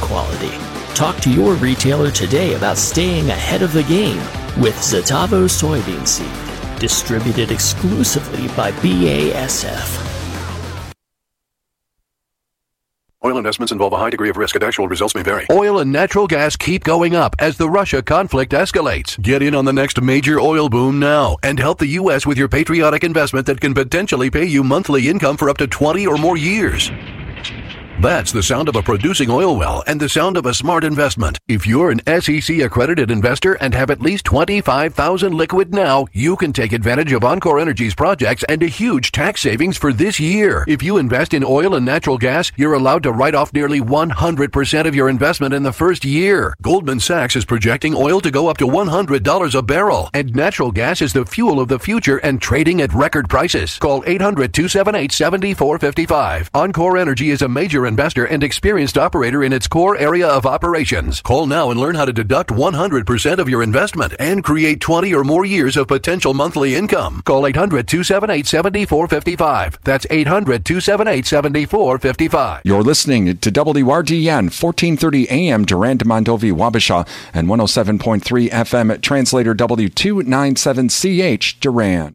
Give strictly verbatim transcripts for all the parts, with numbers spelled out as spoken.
quality. Talk to your retailer today about staying ahead of the game with Zetavo soybean seed, distributed exclusively by B A S F. Oil investments involve a high degree of risk and actual results may vary. Oil and natural gas keep going up as the Russia conflict escalates. Get in on the next major oil boom now and help the U S with your patriotic investment that can potentially pay you monthly income for up to twenty or more years. That's the sound of a producing oil well and the sound of a smart investment. If you're an S E C accredited investor and have at least twenty-five thousand liquid now, you can take advantage of Encore Energy's projects and a huge tax savings for this year. If you invest in oil and natural gas, you're allowed to write off nearly one hundred percent of your investment in the first year. Goldman Sachs is projecting oil to go up to one hundred dollars a barrel, and natural gas is the fuel of the future and trading at record prices. Call eight hundred, two seven eight, seven four five five. Encore Energy is a major investor and experienced operator in its core area of operations. Call now and learn how to deduct one hundred percent of your investment and create twenty or more years of potential monthly income. Call eight hundred, two seven eight, seven four five five. That's eight hundred, two seven eight, seven four five five. You're listening to W R D N, fourteen thirty A M, Durand, Mondovi, Wabasha, and one oh seven point three F M Translator W two ninety-seven C H, Durand.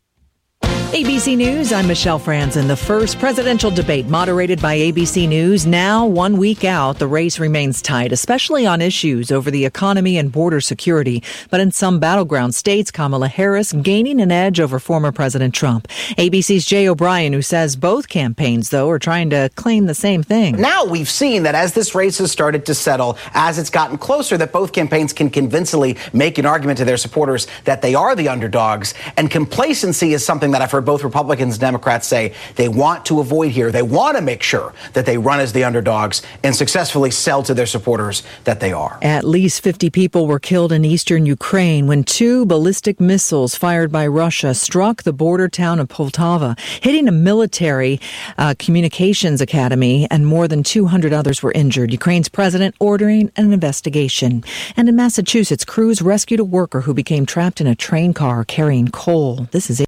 A B C News, I'm Michelle Franzen. The first presidential debate moderated by A B C News. Now, one week out, the race remains tight, especially on issues over the economy and border security. But in some battleground states, Kamala Harris gaining an edge over former President Trump. A B C's Jay O'Brien, who says both campaigns, though, are trying to claim the same thing. Now we've seen that as this race has started to settle, as it's gotten closer, that both campaigns can convincingly make an argument to their supporters that they are the underdogs. And complacency is something that I've heard both Republicans and Democrats say they want to avoid here. They want to make sure that they run as the underdogs and successfully sell to their supporters that they are. At least fifty people were killed in eastern Ukraine when two ballistic missiles fired by Russia struck the border town of Poltava, hitting a military uh, communications academy, and more than two hundred others were injured. Ukraine's president ordering an investigation. And in Massachusetts, crews rescued a worker who became trapped in a train car carrying coal. This is it.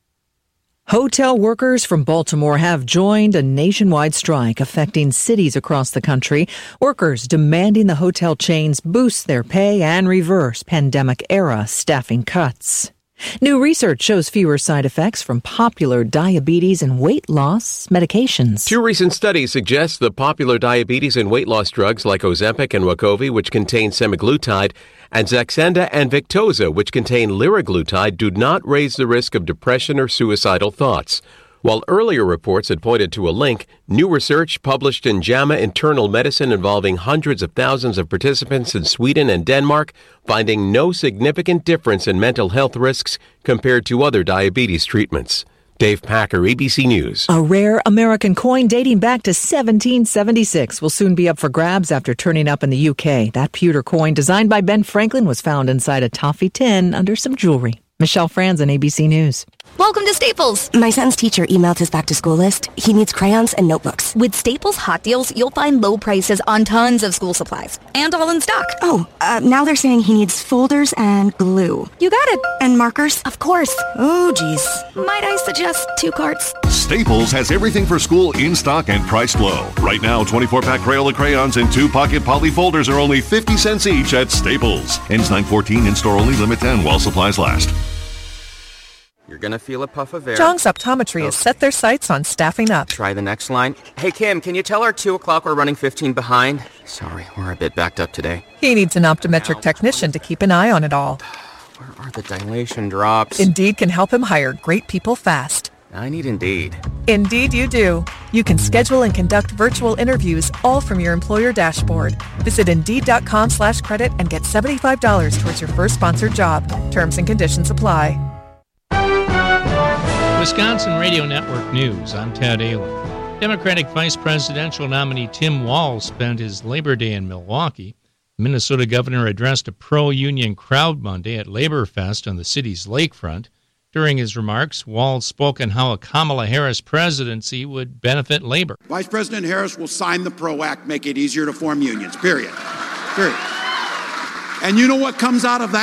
Hotel workers from Baltimore have joined a nationwide strike affecting cities across the country. Workers demanding the hotel chains boost their pay and reverse pandemic-era staffing cuts. New research shows fewer side effects from popular diabetes and weight loss medications. Two recent studies suggest the popular diabetes and weight loss drugs like Ozempic and Wegovy, which contain semaglutide, and Saxenda and Victoza, which contain liraglutide, do not raise the risk of depression or suicidal thoughts. While earlier reports had pointed to a link, new research published in JAMA Internal Medicine involving hundreds of thousands of participants in Sweden and Denmark, finding no significant difference in mental health risks compared to other diabetes treatments. Dave Packer, A B C News. A rare American coin dating back to seventeen seventy-six will soon be up for grabs after turning up in the U K. That pewter coin, designed by Ben Franklin, was found inside a toffee tin under some jewelry. Michelle Franzen, A B C News. Welcome to Staples. My son's teacher emailed his back-to-school list. He needs crayons and notebooks. With Staples Hot Deals, you'll find low prices on tons of school supplies. And all in stock. Oh, uh, now they're saying he needs folders and glue. You got it. And markers? Of course. Oh, geez. Might I suggest two carts? Staples has everything for school in stock and priced low. Right now, twenty-four pack Crayola crayons and two pocket poly folders are only fifty cents each at Staples. Ends nine fourteen, in-store only, limit ten while supplies last. You're going to feel a puff of air. Zhang's Optometry okay. has set their sights on staffing up. Try the next line. Hey, Kim, can you tell our two o'clock we're running fifteen behind? Sorry, we're a bit backed up today. He needs an optometric technician to keep an eye on it all. Where are the dilation drops? Indeed can help him hire great people fast. I need Indeed. Indeed you do. You can schedule and conduct virtual interviews all from your employer dashboard. Visit Indeed.com slash credit and get seventy-five dollars towards your first sponsored job. Terms and conditions apply. Wisconsin Radio Network News, I'm Ted Ailing. Democratic Vice Presidential nominee Tim Walz spent his Labor Day in Milwaukee. The Minnesota governor addressed a pro-union crowd Monday at Labor Fest on the city's lakefront. During his remarks, Walz spoke on how a Kamala Harris presidency would benefit labor. Vice President Harris will sign the PRO Act, make it easier to form unions, period. Period. And you know what comes out of that?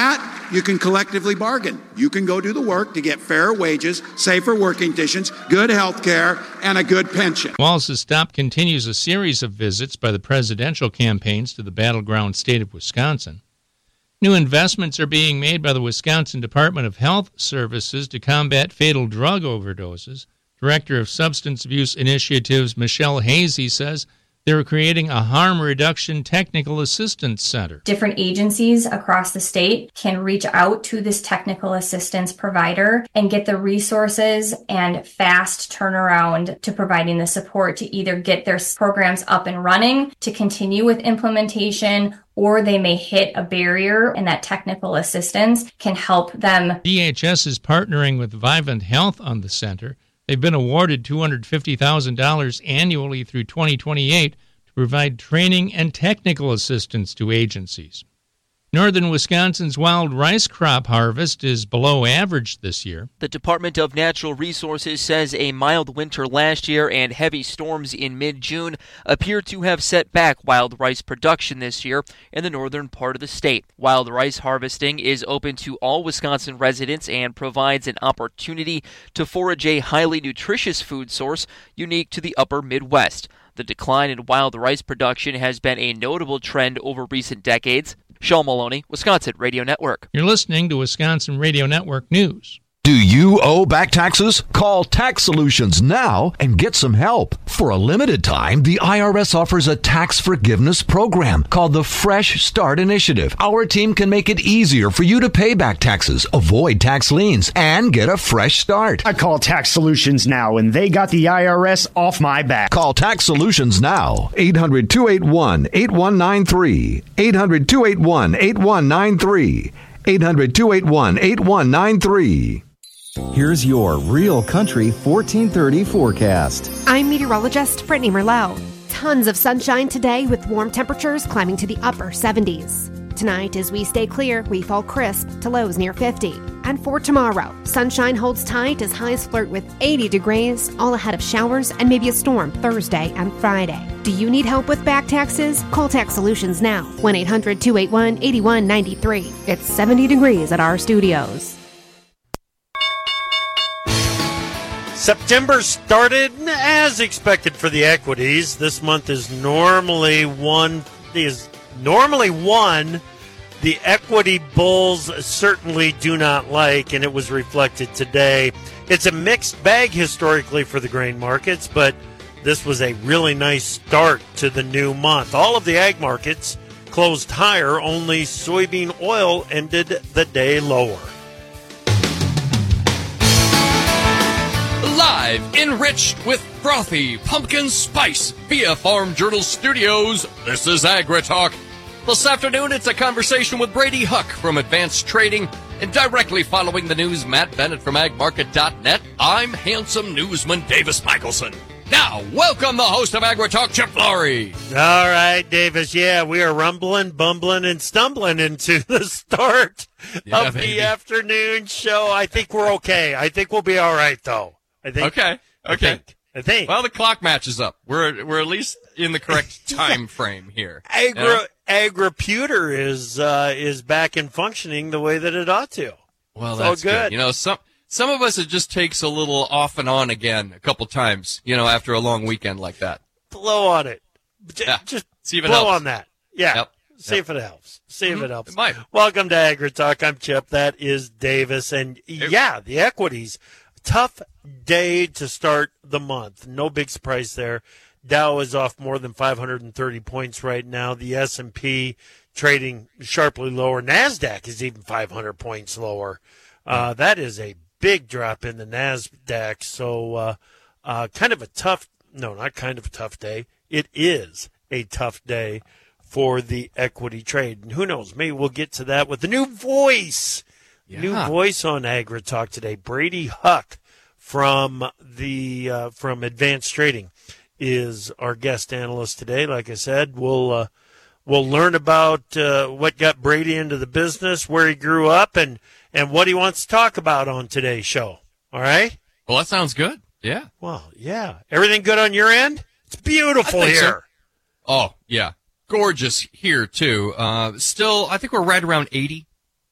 you can collectively bargain. You can go do the work to get fair wages, safer working conditions, good health care, and a good pension. Walz's stop continues a series of visits by the presidential campaigns to the battleground state of Wisconsin. New investments are being made by the Wisconsin Department of Health Services to combat fatal drug overdoses. Director of Substance Abuse Initiatives Michelle Hazy says they're creating a harm reduction technical assistance center. Different agencies across the state can reach out to this technical assistance provider and get the resources and fast turnaround to providing the support to either get their programs up and running, to continue with implementation, or they may hit a barrier, and that technical assistance can help them. D H S is partnering with Vivant Health on the center. They've been awarded two hundred fifty thousand dollars annually through twenty twenty-eight to provide training and technical assistance to agencies. Northern Wisconsin's wild rice crop harvest is below average this year. The Department of Natural Resources says a mild winter last year and heavy storms in mid-June appear to have set back wild rice production this year in the northern part of the state. Wild rice harvesting is open to all Wisconsin residents and provides an opportunity to forage a highly nutritious food source unique to the upper Midwest. The decline in wild rice production has been a notable trend over recent decades. Sean Maloney, Wisconsin Radio Network. You're listening to Wisconsin Radio Network News. Do you owe back taxes? Call Tax Solutions now and get some help. For a limited time, the I R S offers a tax forgiveness program called the Fresh Start Initiative. Our team can make it easier for you to pay back taxes, avoid tax liens, and get a fresh start. I call Tax Solutions now, and they got the I R S off my back. Call Tax Solutions now. eight hundred, two eight one, eight one nine three. eight hundred, two eight one, eight one nine three. eight hundred, two eight one, eight one nine three. Here's your Real Country fourteen thirty forecast. I'm meteorologist Brittany Merlot. Tons of sunshine today with warm temperatures climbing to the upper seventies. Tonight, as we stay clear, we fall crisp to lows near fifty. And for tomorrow, sunshine holds tight as highs flirt with eighty degrees, all ahead of showers and maybe a storm Thursday and Friday. Do you need help with back taxes? Call Tax Solutions now. one eight hundred, two eight one, eight one nine three. It's seventy degrees at our studios. September started as expected for the equities. This month is normally one is normally one the equity bulls certainly do not like, and it was reflected today. It's a mixed bag historically for the grain markets, but this was a really nice start to the new month. All of the ag markets closed higher, only soybean oil ended the day lower. Live, enriched with frothy pumpkin spice via Farm Journal Studios, this is AgriTalk. This afternoon, it's a conversation with Brady Huck from Advanced Trading, and directly following the news, Matt Bennett from ag market dot net, I'm handsome newsman Davis Michelson. Now, welcome the host of AgriTalk, Chip Flory. All right, Davis. Yeah, we are rumbling, bumbling, and stumbling into the start yeah, of baby. the afternoon show. I think we're okay. I think we'll be all right, though. I think. Okay. Okay. I think. I think. Well, the clock matches up. We're we're at least in the correct time frame here. Agri yeah? AgriPuter is uh, is back and functioning the way that it ought to. Well, it's that's all good. good. You know, some some of us it just takes a little off and on again a couple times. You know, after a long weekend like that. Blow on it. J- yeah. Just See if it blow helps. on that. Yeah. Yep. See yep. if it helps. See mm-hmm. if it helps. It might. Welcome to AgriTalk. I'm Chip. That is Davis. And yeah, the equities. Tough day to start the month. No big surprise there. Dow is off more than five hundred thirty points right now. The S and P trading sharply lower. NASDAQ is even five hundred points lower. Uh, that is a big drop in the NASDAQ. So uh, uh, kind of a tough, no, not kind of a tough day. It is a tough day for the equity trade. And who knows, maybe we'll get to that with the new voice. Yeah. New voice on AgriTalk today. Brady Huck from the uh, from Advanced Trading is our guest analyst today. Like I said, we'll uh, we'll learn about uh, what got Brady into the business, where he grew up, and and what he wants to talk about on today's show. All right? Well, that sounds good. Yeah. Well, yeah. Everything good on your end? It's beautiful here. So. Oh, yeah. Gorgeous here, too. Uh, still, I think we're right around eighty.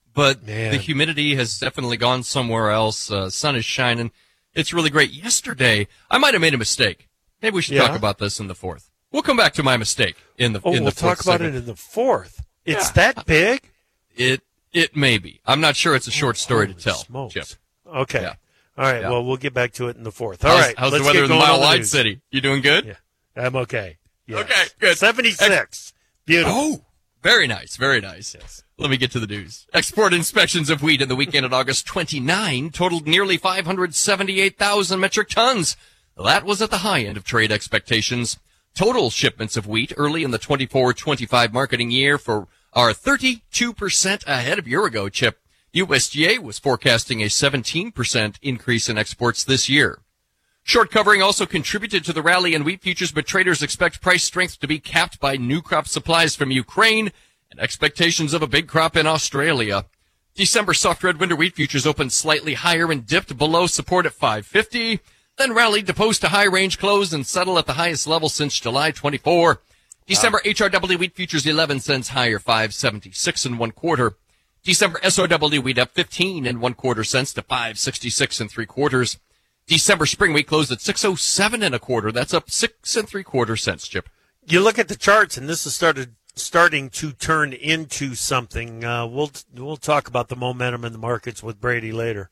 but Man. the humidity has definitely gone somewhere else. Uh, sun is shining. It's really great. Yesterday, I might have made a mistake. Maybe we should Yeah. talk about this in the fourth. We'll come back to my mistake in the Oh, in we'll the fourth talk about segment. it in the fourth. It's Yeah. that big? It it may be. I'm not sure. It's a short story to Holy tell. smokes. Chip. Okay. Yeah. All right. Yeah. Well, we'll get back to it in the fourth. All how's, right. How's let's the weather get in the going Mile on the Wide news. City? You doing good? Yeah. I'm okay. Yes. Okay, good. seventy-six. Beautiful. Oh, very nice. Very nice. Yes. Let me get to the news. Export inspections of wheat in the weekend of August twenty-ninth totaled nearly five hundred seventy-eight thousand metric tons. That was at the high end of trade expectations. Total shipments of wheat early in the twenty-four twenty-five marketing year for are thirty-two percent ahead of year ago, Chip. U S D A was forecasting a seventeen percent increase in exports this year. Short covering also contributed to the rally in wheat futures, but traders expect price strength to be capped by new crop supplies from Ukraine and expectations of a big crop in Australia. December soft red winter wheat futures opened slightly higher and dipped below support at five fifty, then rallied to post a high range close and settle at the highest level since July twenty-fourth. December H R W wheat futures eleven cents higher, five seventy-six and one quarter. December S O W wheat up fifteen and one quarter cents to five sixty-six and three quarters. December spring wheat closed at six oh seven and a quarter. That's up six and three quarter cents, Chip. You look at the charts, and this has started starting to turn into something. Uh, we'll we'll talk about the momentum in the markets with Brady later.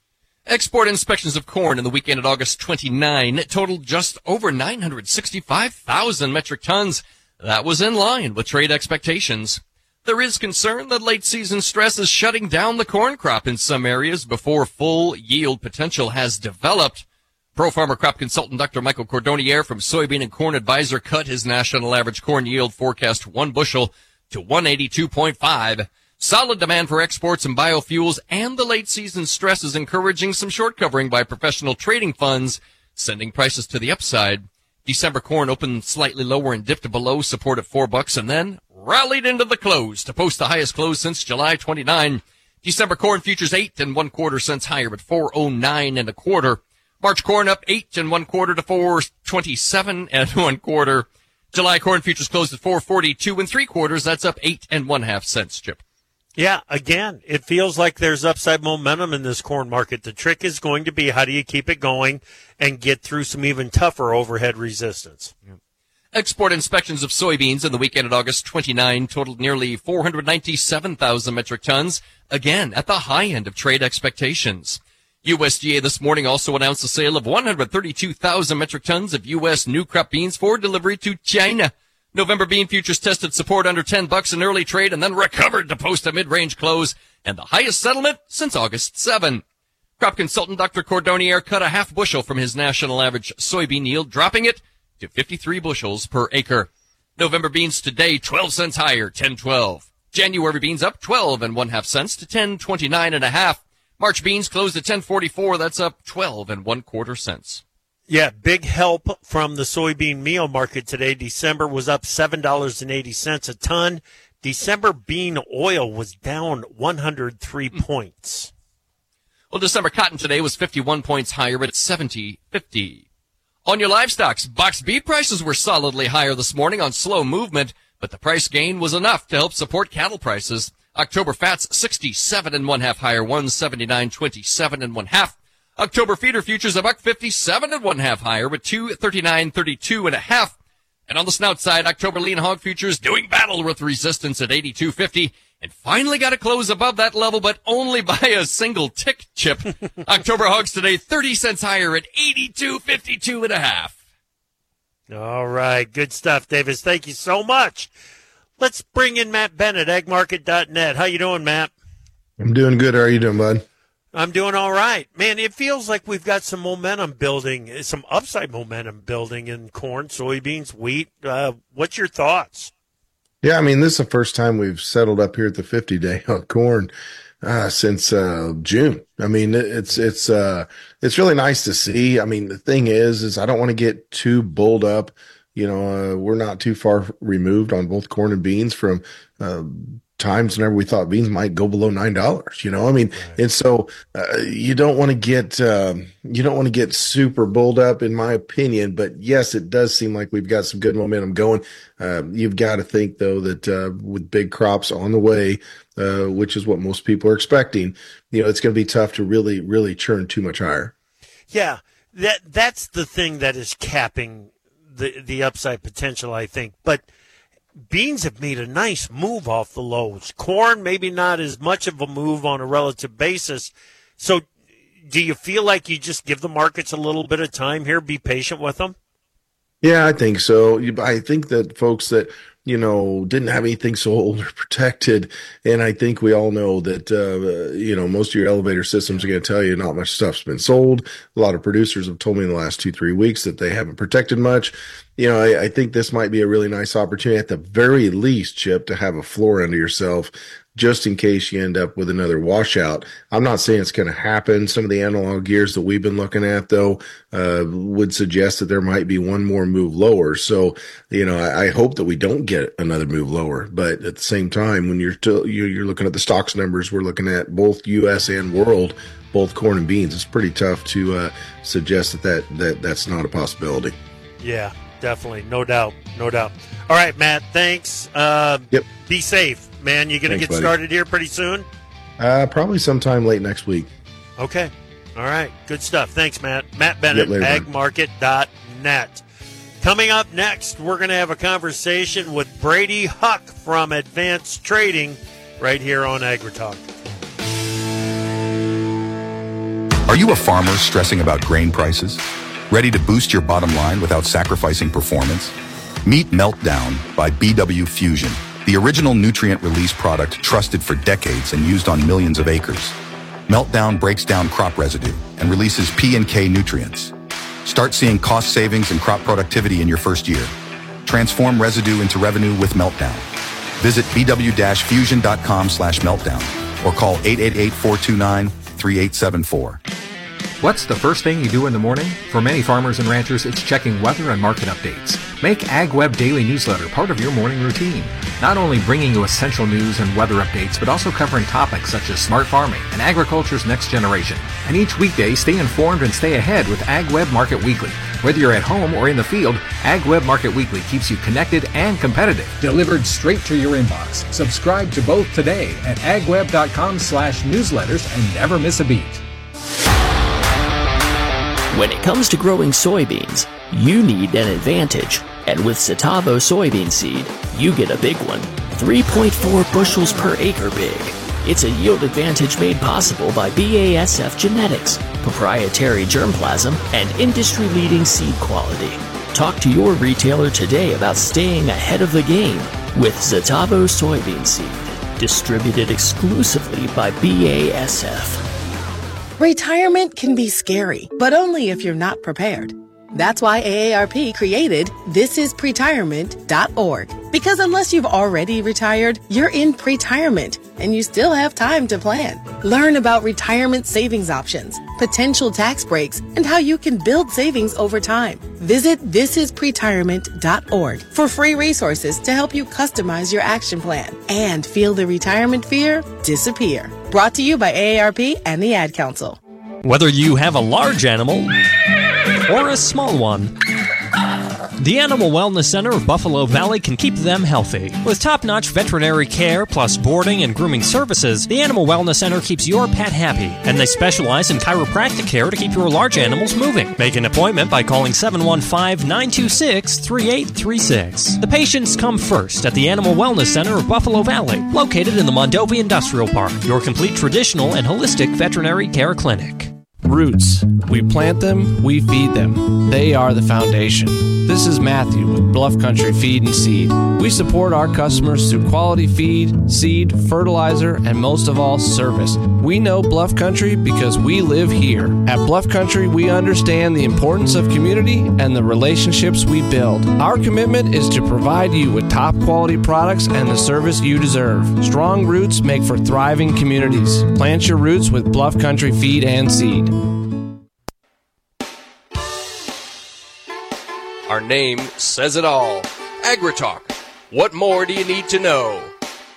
Export inspections of corn in the weekend of August twenty-ninth totaled just over nine hundred sixty-five thousand metric tons. That was in line with trade expectations. There is concern that late season stress is shutting down the corn crop in some areas before full yield potential has developed. Pro Farmer crop consultant Doctor Michael Cordonnier from Soybean and Corn Advisor cut his national average corn yield forecast one bushel to one eighty-two point five. Solid demand for exports and biofuels and the late season stress is encouraging some short covering by professional trading funds, sending prices to the upside. December corn opened slightly lower and dipped below support at four bucks and then rallied into the close to post the highest close since July twenty-ninth. December corn futures eight and one quarter cents higher at four oh nine and a quarter. March corn up eight and one quarter to four twenty-seven and one quarter. July corn futures closed at four forty-two and three quarters. That's up eight and one half cents, Chip. Yeah, again, it feels like there's upside momentum in this corn market. The trick is going to be how do you keep it going and get through some even tougher overhead resistance. Yeah. Export inspections of soybeans in the weekend of August twenty-ninth totaled nearly four hundred ninety-seven thousand metric tons, again at the high end of trade expectations. U S D A this morning also announced the sale of one hundred thirty-two thousand metric tons of U S new crop beans for delivery to China. November bean futures tested support under ten bucks in early trade and then recovered to post a mid-range close and the highest settlement since August seventh. Crop consultant Doctor Cordonnier cut a half bushel from his national average soybean yield, dropping it to fifty-three bushels per acre. November beans today twelve cents higher, ten twelve. January beans up twelve and one half cents to ten twenty-nine and a half. March beans closed at ten forty-four. That's up twelve and one quarter cents. Yeah, big help from the soybean meal market today. December was up seven dollars and eighty cents a ton. December bean oil was down one hundred three mm. points. Well, December cotton today was fifty-one points higher at seventy fifty. On your livestocks, box beef prices were solidly higher this morning on slow movement, but the price gain was enough to help support cattle prices. October fats sixty-seven and one half higher, one seventy-nine twenty-seven and one half. October feeder futures a buck fifty-seven and one half higher with two thirty-nine thirty-two and a half. And on the snout side, October lean hog futures doing battle with resistance at eighty-two fifty and finally got to close above that level, but only by a single tick, Chip. October hogs today thirty cents higher at eighty-two fifty-two and a half. All right. Good stuff, Davis. Thank you so much. Let's bring in Matt Bennett, ag market dot net. How you doing, Matt? I'm doing good. How are you doing, bud? I'm doing all right. Man, it feels like we've got some momentum building, some upside momentum building in corn, soybeans, wheat. Uh, what's your thoughts? Yeah, I mean, this is the first time we've settled up here at the fifty-day on corn uh, since uh, June. I mean, it's it's uh, it's really nice to see. I mean, the thing is, is I don't want to get too bulled up. You know, uh, we're not too far removed on both corn and beans from uh, times whenever we thought beans might go below nine dollars. You know, I mean, right. and so uh, you don't want to get um, you don't want to get super bulled up, in my opinion. But yes, it does seem like we've got some good momentum going. Uh, you've got to think though that uh, with big crops on the way, uh, which is what most people are expecting, you know, it's going to be tough to really, really churn too much higher. Yeah, that that's the thing that is capping the the upside potential, I think. But beans have made a nice move off the lows. Corn, maybe not as much of a move on a relative basis. So do you feel like you just give the markets a little bit of time here, be patient with them? Yeah, I think so. I think that folks that, you know, didn't have anything sold or protected, and I think we all know that, uh, you know, most of your elevator systems are going to tell you not much stuff's been sold. A lot of producers have told me in the last two, three weeks that they haven't protected much. You know, I, I think this might be a really nice opportunity at the very least, Chip, to have a floor under yourself just in case you end up with another washout. I'm not saying it's going to happen. Some of the analog years that we've been looking at, though, uh, would suggest that there might be one more move lower. So, you know, I, I hope that we don't get another move lower. But at the same time, when you're, t- you're looking at the stocks numbers, we're looking at both U S and world, both corn and beans. It's pretty tough to uh, suggest that, that that that's not a possibility. Yeah, definitely. No doubt. No doubt. All right, Matt, thanks. Uh, yep. Be safe. Man, you going to get buddy. started here pretty soon? Uh, probably sometime late next week. Okay. All right. Good stuff. Thanks, Matt. Matt Bennett, yep, ag market dot net. Coming up next, we're going to have a conversation with Brady Huck from Advanced Trading right here on AgriTalk. Are you a farmer stressing about grain prices? Ready to boost your bottom line without sacrificing performance? Meet Meltdown by B W Fusion, the original nutrient release product trusted for decades and used on millions of acres. Meltdown breaks down crop residue and releases P and K nutrients. Start seeing cost savings and crop productivity in your first year. Transform residue into revenue with Meltdown. Visit bw-fusion.com slash meltdown or call eight eight eight, four two nine, three eight seven four. What's the first thing you do in the morning? For many farmers and ranchers, it's checking weather and market updates. Make AgWeb Daily Newsletter part of your morning routine. Not only bringing you essential news and weather updates, but also covering topics such as smart farming and agriculture's next generation. And each weekday, stay informed and stay ahead with AgWeb Market Weekly. Whether you're at home or in the field, AgWeb Market Weekly keeps you connected and competitive. Delivered straight to your inbox. Subscribe to both today at agweb.com slash newsletters and never miss a beat. When it comes to growing soybeans, you need an advantage. And with Citavo soybean seed, you get a big one. three point four bushels per acre big. It's a yield advantage made possible by B A S F genetics, proprietary germplasm, and industry-leading seed quality. Talk to your retailer today about staying ahead of the game with Citavo soybean seed. Distributed exclusively by B A S F. Retirement can be scary, but only if you're not prepared. That's why A A R P created this is pretirement dot org. Because unless you've already retired, you're in pretirement, and you still have time to plan. Learn about retirement savings options, potential tax breaks, and how you can build savings over time. Visit this is pretirement dot org for free resources to help you customize your action plan and feel the retirement fear disappear. Brought to you by A A R P and the Ad Council. Whether you have a large animal or a small one, the Animal Wellness Center of Buffalo Valley can keep them healthy. With top-notch veterinary care plus boarding and grooming services, the Animal Wellness Center keeps your pet happy, and they specialize in chiropractic care to keep your large animals moving. Make an appointment by calling seven one five, nine two six, three eight three six. The patients come first at the Animal Wellness Center of Buffalo Valley, located in the Mondovi Industrial Park, your complete traditional and holistic veterinary care clinic. Roots. We plant them, we feed them. They are the foundation. This is Matthew with Bluff Country Feed and Seed. We support our customers through quality feed, seed, fertilizer, and most of all, service. We know Bluff Country because we live here. At Bluff Country, we understand the importance of community and the relationships we build. Our commitment is to provide you with top quality products and the service you deserve. Strong roots make for thriving communities. Plant your roots with Bluff Country Feed and Seed. Our name says it all. AgriTalk. What more do you need to know?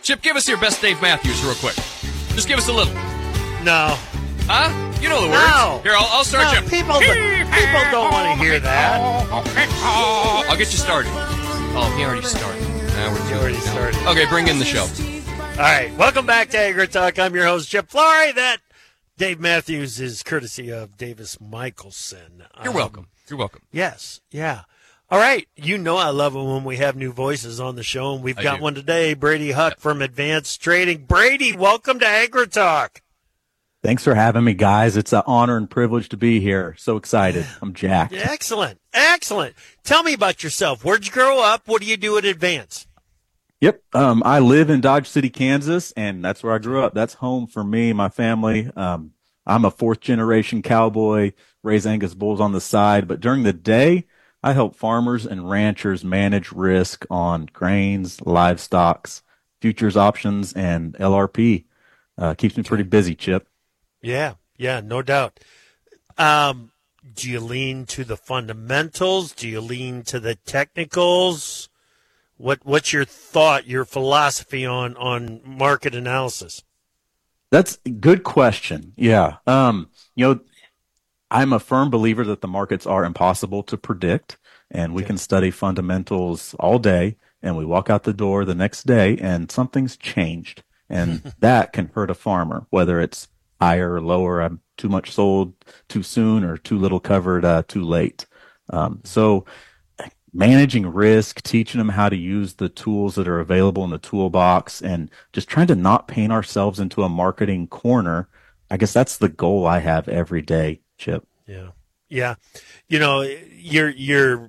Chip, give us your best Dave Matthews real quick. Just give us a little. No. Huh? You know the words. No. Here, I'll, I'll start no, you. People, people don't want to hear that. I'll get you started. Oh, he already started. Nah, we're already started. Okay, bring in the show. All right. Welcome back to Agri Talk. I'm your host, Chip Flory. That Dave Matthews is courtesy of Davis Michelson. You're um, welcome. You're welcome. Yes. Yeah. All right. You know I love it when we have new voices on the show, and we've I got do. one today, Brady Huck from Advanced Trading. Brady, welcome to Agri Talk. Thanks for having me, guys. It's an honor and privilege to be here. So excited. I'm jacked. Excellent. Excellent. Tell me about yourself. Where'd you grow up? What do you do at Advance? Yep. Um, I live in Dodge City, Kansas, and that's where I grew up. That's home for me, my family. Um, I'm a fourth generation cowboy, raise Angus bulls on the side. But during the day, I help farmers and ranchers manage risk on grains, livestock, futures options, and L R P. Uh, keeps me pretty busy, Chip. Yeah, yeah, no doubt. Um, do you lean to the fundamentals? Do you lean to the technicals? What What's your thought, your philosophy on, on market analysis? That's a good question. Yeah. Um, you know, I'm a firm believer that the markets are impossible to predict, and we Okay. can study fundamentals all day, and we walk out the door the next day and something's changed. And that can hurt a farmer, whether it's higher or lower, I'm too much sold too soon or too little covered uh, too late. Um, so managing risk, teaching them how to use the tools that are available in the toolbox, and just trying to not paint ourselves into a marketing corner. I guess that's the goal I have every day, Chip. Yeah. Yeah. You know, you're, you're,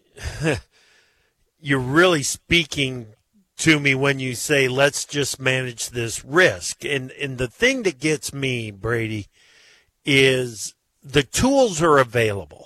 you're really speaking to me when you say, let's just manage this risk. And, and the thing that gets me, Brady, is the tools are available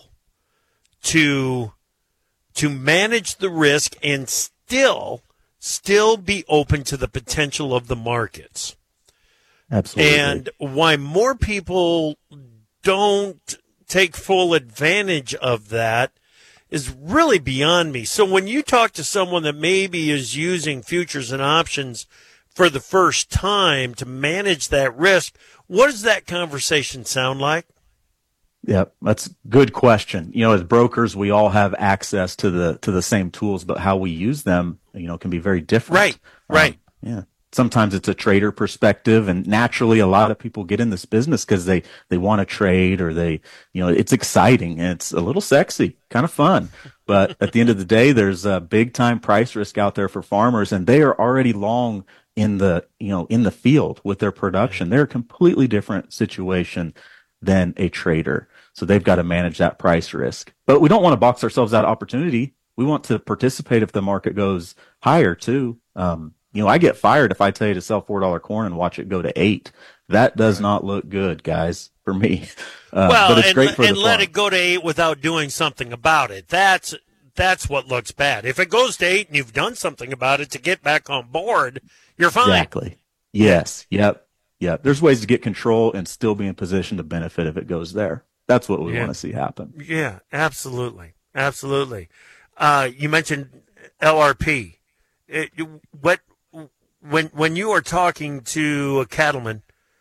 to, to manage the risk and still, still be open to the potential of the markets. Absolutely. And why more people don't take full advantage of that is really beyond me. So when you talk to someone that maybe is using futures and options for the first time to manage that risk, what does that conversation sound like? Yeah, that's a good question. You know, as brokers, we all have access to the to the same tools, but how we use them, you know, can be very different. Right, right. Um, yeah. Sometimes it's a trader perspective, and naturally a lot of people get in this business because they, they want to trade, or they, you know, it's exciting and it's a little sexy, kind of fun. But at the end of the day, there's a big time price risk out there for farmers, and they are already long in the, you know, in the field with their production. They're a completely different situation than a trader. So they've got to manage that price risk. But we don't want to box ourselves out of opportunity. We want to participate if the market goes higher too. Um, You know, I get fired if I tell you to sell four dollar corn and watch it go to eight. That does not look good, guys, for me. Uh, well, but it's and, great for and the let farm. it go to eight without doing something about it. That's that's what looks bad. If it goes to eight and you've done something about it to get back on board, you're fine. Exactly. Yes. Yep. Yep. There's ways to get control and still be in position to benefit if it goes there. That's what we Yeah. want to see happen. Yeah, absolutely, absolutely. Uh, you mentioned L R P. It, what when when you are talking to a cattleman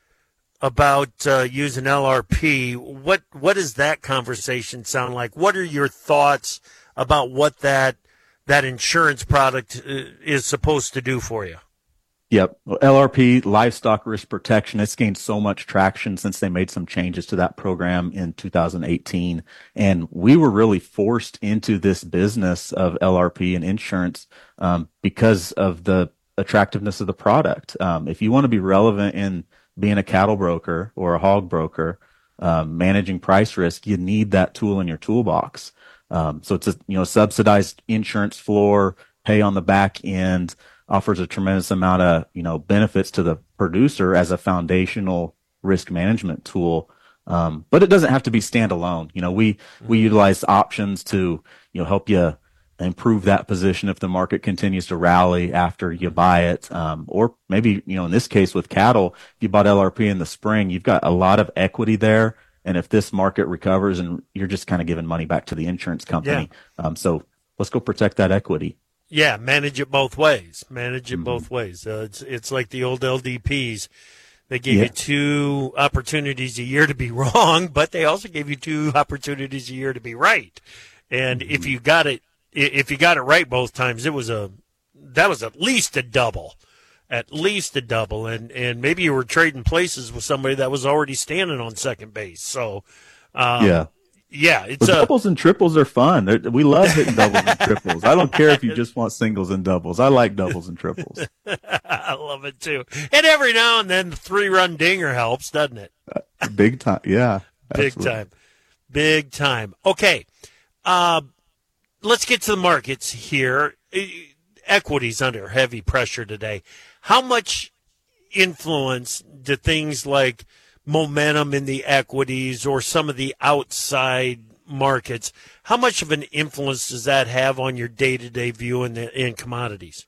about uh, using L R P, what what does that conversation sound like? What are your thoughts about what that that insurance product uh, is supposed to do for you? Yep. Well, L R P, livestock risk protection, it's gained so much traction since they made some changes to that program in two thousand eighteen. And we were really forced into this business of L R P and insurance um, because of the attractiveness of the product. Um, if you want to be relevant in being a cattle broker or a hog broker, um, managing price risk, you need that tool in your toolbox. Um, so it's a, you know, subsidized insurance floor, pay on the back end, offers a tremendous amount of, you know, benefits to the producer as a foundational risk management tool. Um, but it doesn't have to be standalone. You know, we, we utilize options to, you know, help you improve that position if the market continues to rally after you buy it. Um, or maybe, you know, in this case with cattle, if you bought L R P in the spring, you've got a lot of equity there. And if this market recovers, and you're just kind of giving money back to the insurance company. Yeah. Um, so let's go protect that equity. Yeah, manage it both ways. Manage it mm-hmm. both ways. Uh, it's it's like the old L D Ps. They gave yeah. you two opportunities a year to be wrong, but they also gave you two opportunities a year to be right. And mm-hmm. if you got it, if you got it right both times, it was a that was at least a double, at least a double. And and maybe you were trading places with somebody that was already standing on second base. So um, yeah. Yeah, it's well, a, doubles and triples are fun. They're, we love hitting doubles and triples. I don't care if you just want singles and doubles. I like doubles and triples. I love it too. And every now and then the three-run dinger helps, doesn't it? Uh, big time, yeah. Big absolutely. time. Big time. Okay, uh, let's get to the markets here. Equities under heavy pressure today. How much influence do things like momentum in the equities or some of the outside markets, how much of an influence does that have on your day-to-day view in, the, in commodities?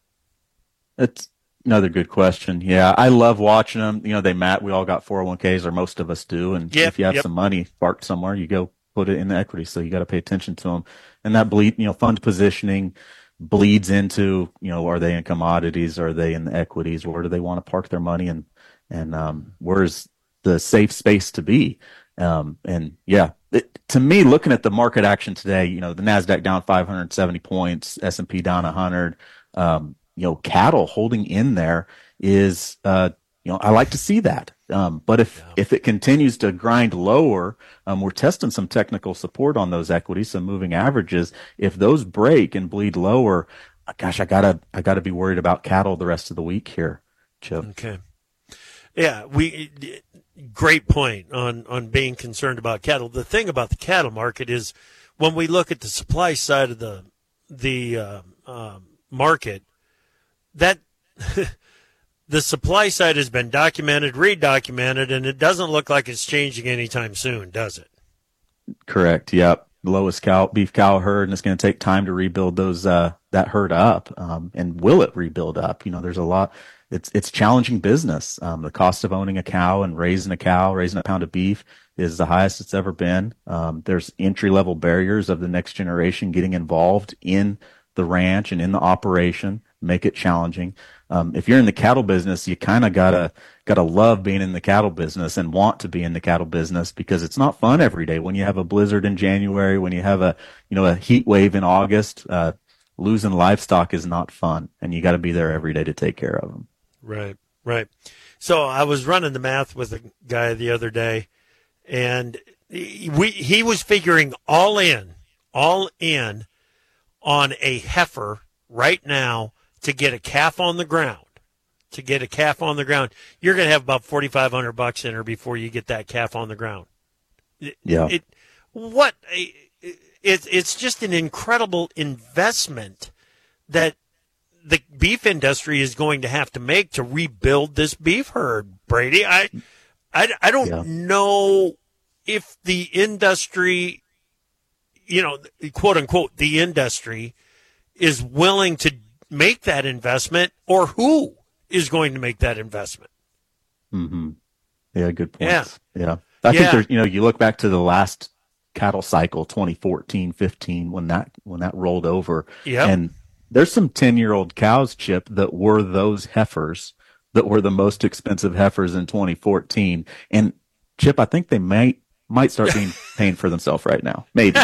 That's another good question. Yeah, I love watching them. You know, they mat. We all got four oh one k's, or most of us do. And yep, if you have yep. some money parked somewhere, you go put it in the equity. So you got to pay attention to them. And that bleed, you know, fund positioning bleeds into, you know, are they in commodities? Are they in the equities? Where do they want to park their money? And, and um, where's the safe space to be? Um, and yeah, it, to me, looking at the market action today, you know, the NASDAQ down five hundred seventy points, S and P down one hundred, um, you know, cattle holding in there is, uh, you know, I like to see that. Um, but if, yeah. if it continues to grind lower, um, we're testing some technical support on those equities, some moving averages. If those break and bleed lower, gosh, I gotta, I gotta be worried about cattle the rest of the week here, Chip. Okay. Yeah, we, great point on, on being concerned about cattle. The thing about the cattle market is when we look at the supply side of the, the, uh, uh, market, that the supply side has been documented, redocumented, and it doesn't look like it's changing anytime soon, does it? Correct. Yep. Lowest cow, beef cow herd, and it's going to take time to rebuild those, uh, that herd up. Um, and will it rebuild up? You know, there's a lot, it's, it's challenging business. Um, the cost of owning a cow and raising a cow, raising a pound of beef is the highest it's ever been. Um, there's entry level barriers of the next generation getting involved in the ranch and in the operation, make it challenging. Um, if you're in the cattle business, you kind of gotta, gotta love being in the cattle business and want to be in the cattle business, because it's not fun every day. When you have a blizzard in January, when you have a, you know, a heat wave in August, uh, losing livestock is not fun, and you got to be there every day to take care of them. Right, right. So I was running the math with a guy the other day, and we, he was figuring all in, all in on a heifer right now to get a calf on the ground. To get a calf on the ground, you're going to have about forty-five hundred bucks in her before you get that calf on the ground. Yeah. It, what a, it, it's just an incredible investment that the beef industry is going to have to make to rebuild this beef herd, Brady. I, I, I don't yeah. know if the industry, you know, quote unquote, the industry is willing to make that investment, or who is going to make that investment. Mm-hmm. Yeah, good point. Yeah. yeah. I yeah. think there's, you know, you look back to the last cattle cycle, twenty fourteen, fifteen, when that, when that rolled over. Yep. And there's some ten-year-old cows, Chip, that were those heifers that were the most expensive heifers in twenty fourteen. And Chip, I think they might might start being paying for themselves right now. Maybe.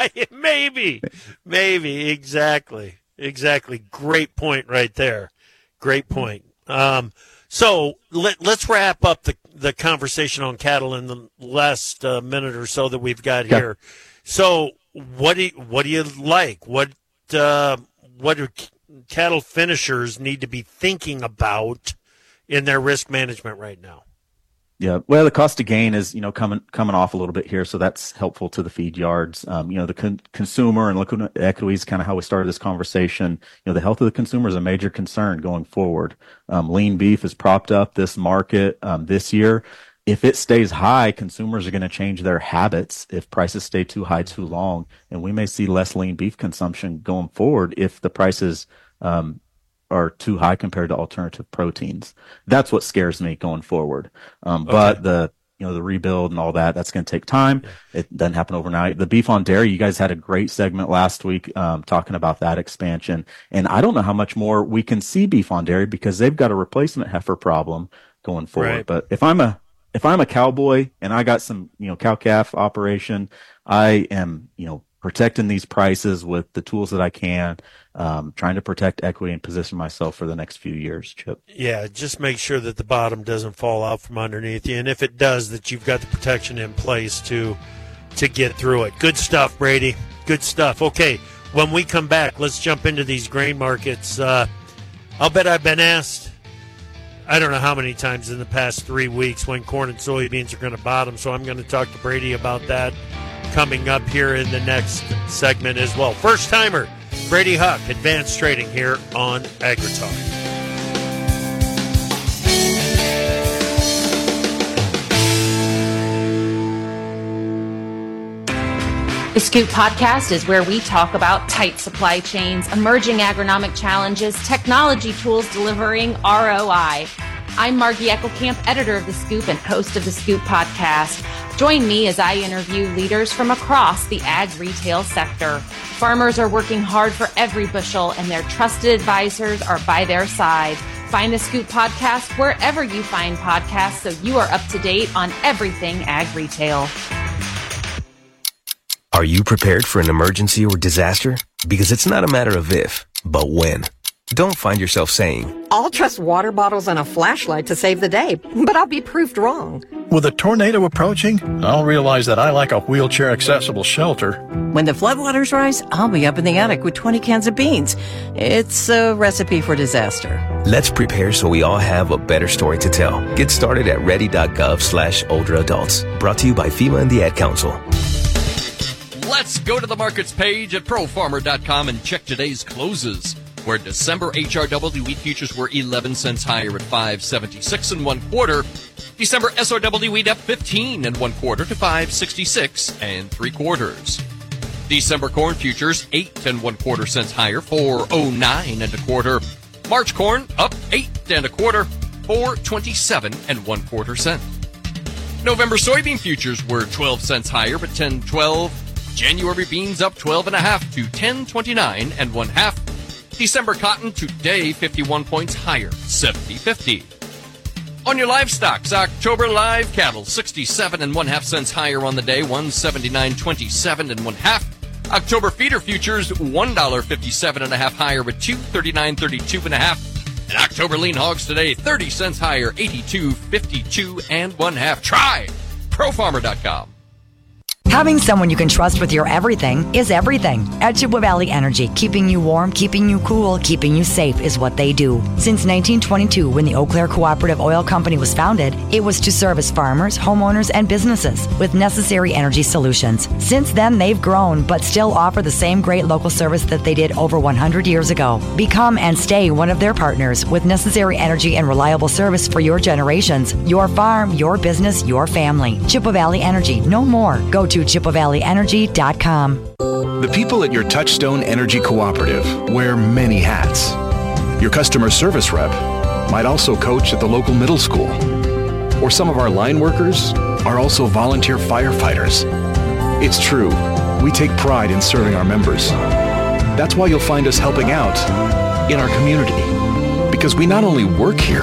Maybe. Maybe. Exactly. Exactly. Great point right there. Great point. Um, so let, let's wrap up the, the conversation on cattle in the last uh, minute or so that we've got here. Okay. So what do you, what do you like? What uh, what do cattle finishers need to be thinking about in their risk management right now? Yeah, well, the cost of gain is, you know, coming coming off a little bit here, so that's helpful to the feed yards. Um, you know, the con- consumer and looking at equities, kind of how we started this conversation. You know, the health of the consumer is a major concern going forward. Um, lean beef is propped up this market um, this year. If it stays high, consumers are going to change their habits if prices stay too high too long, and we may see less lean beef consumption going forward if the prices um, are too high compared to alternative proteins. That's what scares me going forward. Um, okay. But the you know, the rebuild and all that. That's going to take time. Yeah. It doesn't happen overnight. The beef on dairy, you guys had a great segment last week um, talking about that expansion. And I don't know how much more we can see beef on dairy because they've got a replacement heifer problem going forward. Right. But if I'm a if I'm a cowboy and I got some, you know, cow calf operation, I am, you know, protecting these prices with the tools that I can, um, trying to protect equity and position myself for the next few years, Chip. Yeah, just make sure that the bottom doesn't fall out from underneath you. And if it does, that you've got the protection in place to to get through it. Good stuff, Brady. Good stuff. Okay, when we come back, let's jump into these grain markets. Uh, I'll bet I've been asked, I don't know how many times in the past three weeks when corn and soybeans are going to bottom, so I'm going to talk to Brady about that coming up here in the next segment as well. First timer, Brady Huck, Advanced Trading here on AgriTalk. The Scoop Podcast is where we talk about tight supply chains, emerging agronomic challenges, technology tools delivering R O I. I'm Margie Eckelkamp, editor of The Scoop and host of The Scoop Podcast. Join me as I interview leaders from across the ag retail sector. Farmers are working hard for every bushel, and their trusted advisors are by their side. Find The Scoop Podcast wherever you find podcasts so you are up to date on everything ag retail. Are you prepared for an emergency or disaster? Because it's not a matter of if, but when. Don't find yourself saying, I'll trust water bottles and a flashlight to save the day, but I'll be proved wrong. With a tornado approaching, I'll realize that I like a wheelchair-accessible shelter. When the floodwaters rise, I'll be up in the attic with twenty cans of beans. It's a recipe for disaster. Let's prepare so we all have a better story to tell. Get started at ready.gov slash older adults. Brought to you by FEMA and the Ad Council. Let's go to the markets page at pro farmer dot com and check today's closes, where December H R W wheat futures were eleven cents higher at five seventy-six and one quarter. December S R W wheat up fifteen and one quarter to five sixty-six and three quarters. December corn futures eight and one quarter cents higher, four oh nine and a quarter. March corn up eight and a quarter, four twenty-seven and one quarter cent. November soybean futures were twelve cents higher, but ten twelve. January beans up twelve and a half to ten twenty-nine and one half. December cotton today fifty-one points higher, seventy fifty. On your livestocks, October live cattle sixty-seven and one half cents higher on the day, one seventy-nine twenty-seven and one half. October feeder futures one dollar fifty-seven and a half higher at two thirty-nine thirty-two and a half. And October lean hogs today thirty cents higher, eighty-two fifty-two and one half. Try pro farmer dot com. Having someone you can trust with your everything is everything. At Chippewa Valley Energy, keeping you warm, keeping you cool, keeping you safe is what they do. Since nineteen twenty-two, when the Eau Claire Cooperative Oil Company was founded, it was to service farmers, homeowners, and businesses with necessary energy solutions. Since then, they've grown, but still offer the same great local service that they did over one hundred years ago. Become and stay one of their partners with necessary energy and reliable service for your generations, your farm, your business, your family. Chippewa Valley Energy, no more. Go to chippewa valley energy dot com. The people at your Touchstone Energy Cooperative wear many hats. Your customer service rep might also coach at the local middle school. Or some of our line workers are also volunteer firefighters. It's true, we take pride in serving our members. That's why you'll find us helping out in our community. Because we not only work here,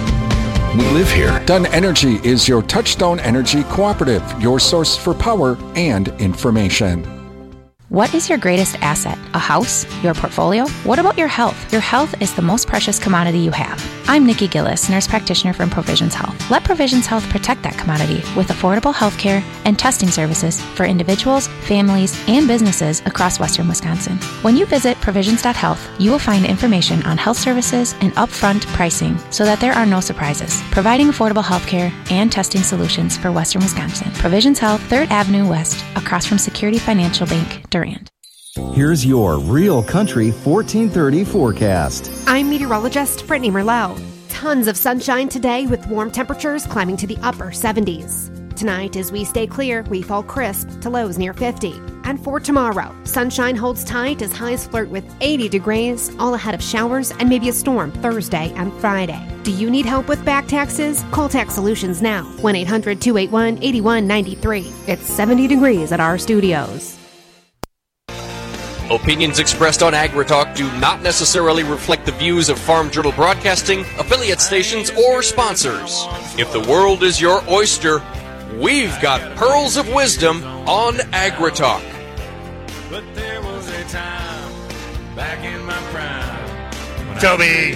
we live here. Dunn Energy is your Touchstone Energy Cooperative, your source for power and information. What is your greatest asset? A house? Your portfolio? What about your health? Your health is the most precious commodity you have. I'm Nikki Gillis, nurse practitioner from Provisions Health. Let Provisions Health protect that commodity with affordable health care and testing services for individuals, families, and businesses across western Wisconsin. When you visit provisions dot health, you will find information on health services and upfront pricing so that there are no surprises. Providing affordable health care and testing solutions for western Wisconsin. Provisions Health, third Avenue West, across from Security Financial Bank, Durand. Here's your Real Country fourteen thirty forecast. I'm meteorologist Brittany Merlot. Tons of sunshine today with warm temperatures climbing to the upper seventies. Tonight, as we stay clear, we fall crisp to lows near fifty. And for tomorrow, sunshine holds tight as highs flirt with eighty degrees, all ahead of showers and maybe a storm Thursday and Friday. Do you need help with back taxes? Call Tax Solutions now, one eight hundred two eight one eight one nine three. It's seventy degrees at our studios. Opinions expressed on AgriTalk do not necessarily reflect the views of Farm Journal Broadcasting, affiliate stations, or sponsors. If the world is your oyster, we've got pearls of wisdom on AgriTalk. But there was a time back in my prime. Toby.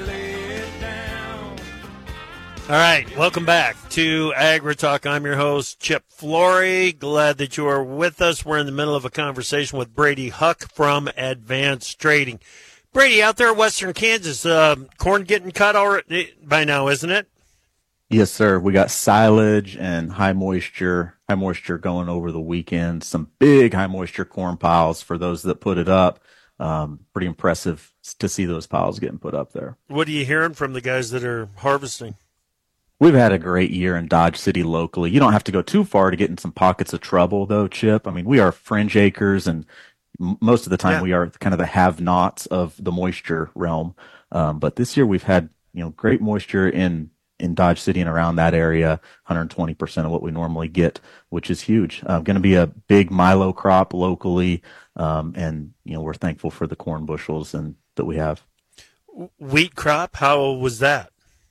All right, welcome back to AgriTalk. I'm your host, Chip Flory. Glad that you are with us. We're in the middle of a conversation with Brady Huck from Advanced Trading. Brady, out there in western Kansas, uh, corn getting cut already by now, isn't it? Yes, sir. We got silage and high moisture, high moisture going over the weekend. Some big high moisture corn piles for those that put it up. Um, pretty impressive to see those piles getting put up there. What are you hearing from the guys that are harvesting? We've had a great year in Dodge City locally. You don't have to go too far to get in some pockets of trouble, though, Chip. I mean, we are fringe acres, and m- most of the time yeah. we are kind of the have-nots of the moisture realm. Um, but this year we've had, you know, great moisture in, in Dodge City and around that area, one hundred twenty percent of what we normally get, which is huge. Uh, going to be a big milo crop locally, um, and, you know, we're thankful for the corn bushels and that we have. Wheat crop, how was that?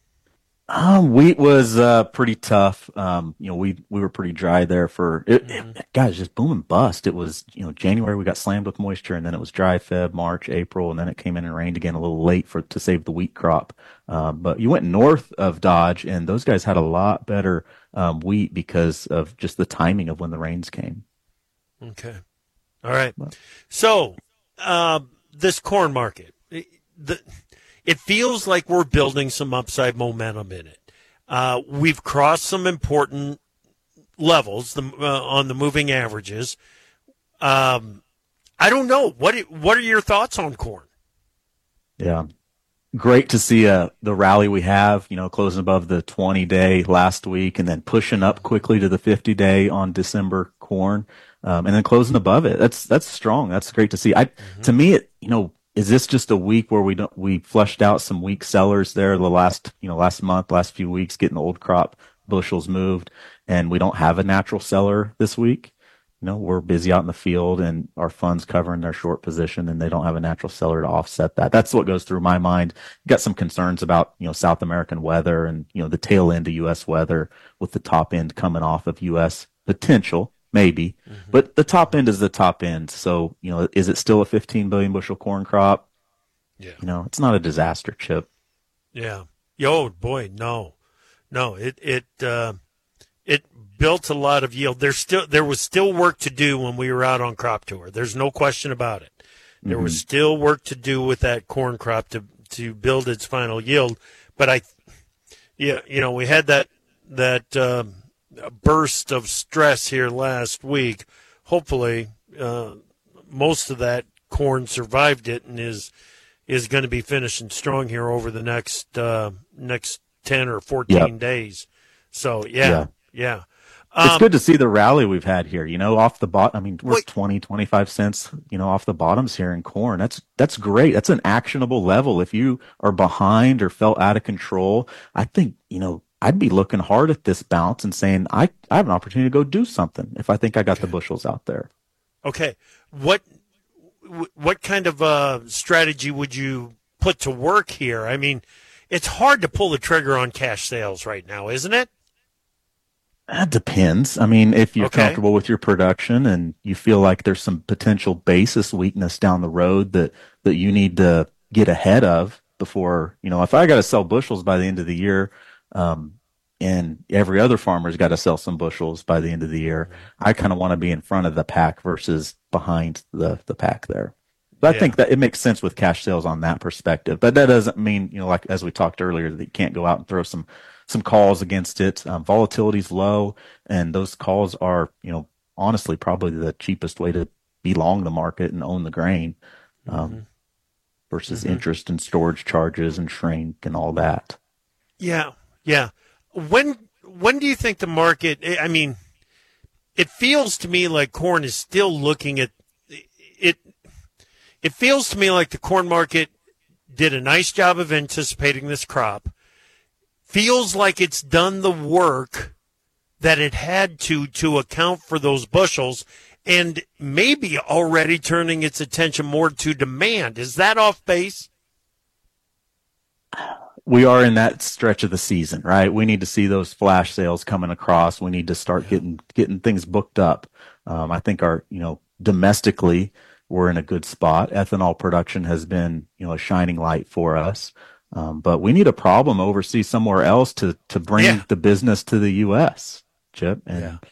Um, wheat was uh, pretty tough. Um, you know, we we were pretty dry there for it, mm-hmm. it, guys, just boom and bust. It was, you know, January we got slammed with moisture, and then it was dry Feb, March, April, and then it came in and rained again a little late for to save the wheat crop. Um, but you went north of Dodge, and those guys had a lot better um, wheat because of just the timing of when the rains came. Okay, all right. So uh, this corn market, the. It feels like we're building some upside momentum in it. Uh, we've crossed some important levels the, uh, on the moving averages. Um, I don't know. What What are your thoughts on corn? Yeah, great to see uh, the rally we have, you know, closing above the twenty-day last week and then pushing up quickly to the fifty-day on December corn, um, and then closing above it. That's that's strong. That's great to see. I mm-hmm. To me, it you know, is this just a week where we don't, we flushed out some weak sellers there the last, you know, last month, last few weeks, getting the old crop bushels moved, and we don't have a natural seller this week? You know, we're busy out in the field and our funds covering their short position, and they don't have a natural seller to offset that. That's what goes through my mind. Got some concerns about, you know, South American weather and, you know, the tail end of U S weather with the top end coming off of U S potential. Maybe, mm-hmm. but the top end is the top end. So, you know, is it still a fifteen billion bushel corn crop? Yeah. You know, it's not a disaster, Chip. Yeah. Yo, boy, no, no, it, it, uh, it built a lot of yield. There's still, there was still work to do when we were out on crop tour. There's no question about it. There mm-hmm. was still work to do with that corn crop to, to build its final yield. But I, yeah, you know, we had that, that, um, a burst of stress here last week. Hopefully, uh, most of that corn survived it and is is going to be finishing strong here over the next uh, next ten or fourteen yep. days. So yeah, yeah. yeah. Um, it's good to see the rally we've had here. You know, off the bottom. I mean, we're wait, twenty, twenty-five cents. You know, off the bottoms here in corn. That's that's great. That's an actionable level. If you are behind or felt out of control, I think you know. I'd be looking hard at this bounce and saying, I, I have an opportunity to go do something if I think I got okay. the bushels out there. Okay. What what kind of uh, strategy would you put to work here? I mean, it's hard to pull the trigger on cash sales right now, isn't it? That depends. I mean, if you're okay. comfortable with your production and you feel like there's some potential basis weakness down the road that, that you need to get ahead of before, you know, if I got to sell bushels by the end of the year, Um, and every other farmer's got to sell some bushels by the end of the year, I kind of want to be in front of the pack versus behind the, the pack there. But yeah. I think that it makes sense with cash sales on that perspective. But that doesn't mean, you know, like as we talked earlier, that you can't go out and throw some, some calls against it. Um, volatility's low, and those calls are, you know, honestly probably the cheapest way to be long the market and own the grain, um, mm-hmm. versus mm-hmm. interest and storage charges and shrink and all that. Yeah. Yeah. When when do you think the market, I mean, it feels to me like corn is still looking at it. It feels to me like the corn market did a nice job of anticipating this crop. Feels like it's done the work that it had to to account for those bushels, and maybe already turning its attention more to demand. Is that off base? We are in that stretch of the season, right? We need to see those flash sales coming across. We need to start getting getting things booked up. Um, I think our, you know, domestically, we're in a good spot. Ethanol production has been, you know, a shining light for us. Um, but we need a problem overseas somewhere else to to bring yeah. the business to the U S, Chip. And yeah.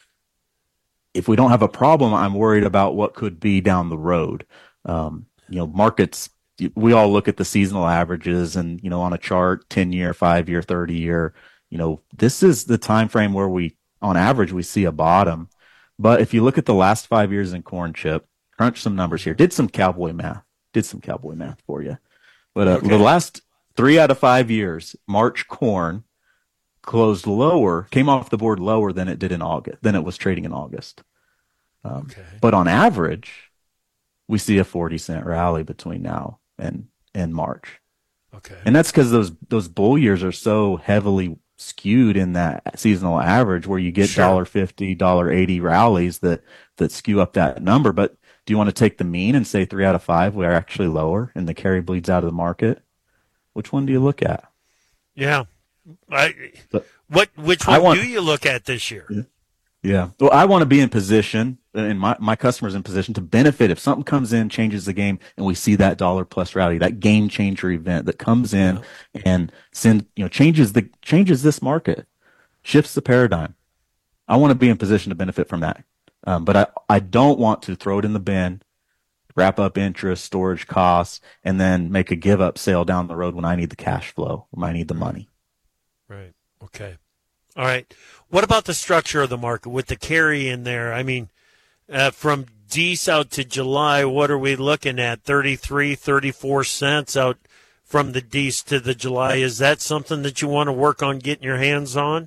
if we don't have a problem, I'm worried about what could be down the road. Um, you know, markets, we all look at the seasonal averages and, you know, on a chart, ten year, five year, thirty year, you know, this is the time frame where we, on average, we see a bottom. But if you look at the last five years in corn, Chip, crunch some numbers here, did some cowboy math, did some cowboy math for you. But uh, okay. the last three out of five years, March corn closed lower, came off the board lower than it did in August, than it was trading in August. Um, okay. But on average, we see a forty cent rally between now and, and March. Okay. And that's because those, those bull years are so heavily skewed in that seasonal average where you get one fifty, one eighty rallies that, that skew up that number. But do you want to take the mean and say three out of five we're actually lower and the carry bleeds out of the market? Which one do you look at? Yeah. I, but what, which one want, do you look at this year? Yeah. yeah. Well, I want to be in position, and my, my customers in position to benefit if something comes in, changes the game, and we see that dollar plus rally, that game changer event that comes in yeah. and send, you know, changes the, changes this market, shifts the paradigm. I want to be in position to benefit from that. Um, but I, I don't want to throw it in the bin, wrap up interest, storage costs, and then make a give up sale down the road when I need the cash flow, when I need the money. Right. Okay. All right. What about the structure of the market with the carry in there? I mean, uh, from Dece out to July, what are we looking at? thirty-three, thirty-four cents out from the Dece to the July. Is that something that you want to work on getting your hands on?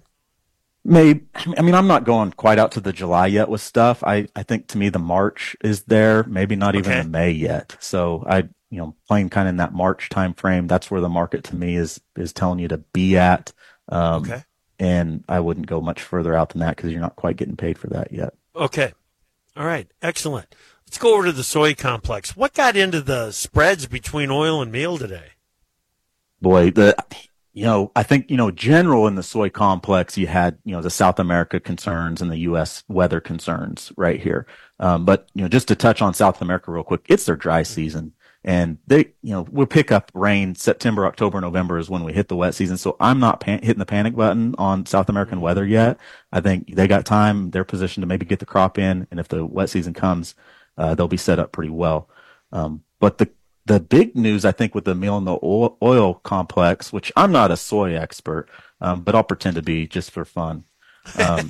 Maybe. I mean, I'm not going quite out to the July yet with stuff. I, I think to me the March is there, maybe not even okay. the May yet. So I, you know, playing kind of in that March time frame, that's where the market to me is, is telling you to be at. Um, okay. And I wouldn't go much further out than that because you're not quite getting paid for that yet. Okay. All right. Excellent. Let's go over to the soy complex. What got into the spreads between oil and meal today? Boy, the, you know, I think, you know, general in the soy complex, you had, you know, the South America concerns and the U S weather concerns right here. Um, but, you know, just to touch on South America real quick, it's their dry season. And they, you know, we'll pick up rain September, October, November is when we hit the wet season. So I'm not pan- hitting the panic button on South American weather yet. I think they got time, they're positioned to maybe get the crop in. And if the wet season comes, uh, they'll be set up pretty well. Um, but the, the big news, I think, with the meal and the oil, oil complex, which I'm not a soy expert, um, but I'll pretend to be just for fun. Um,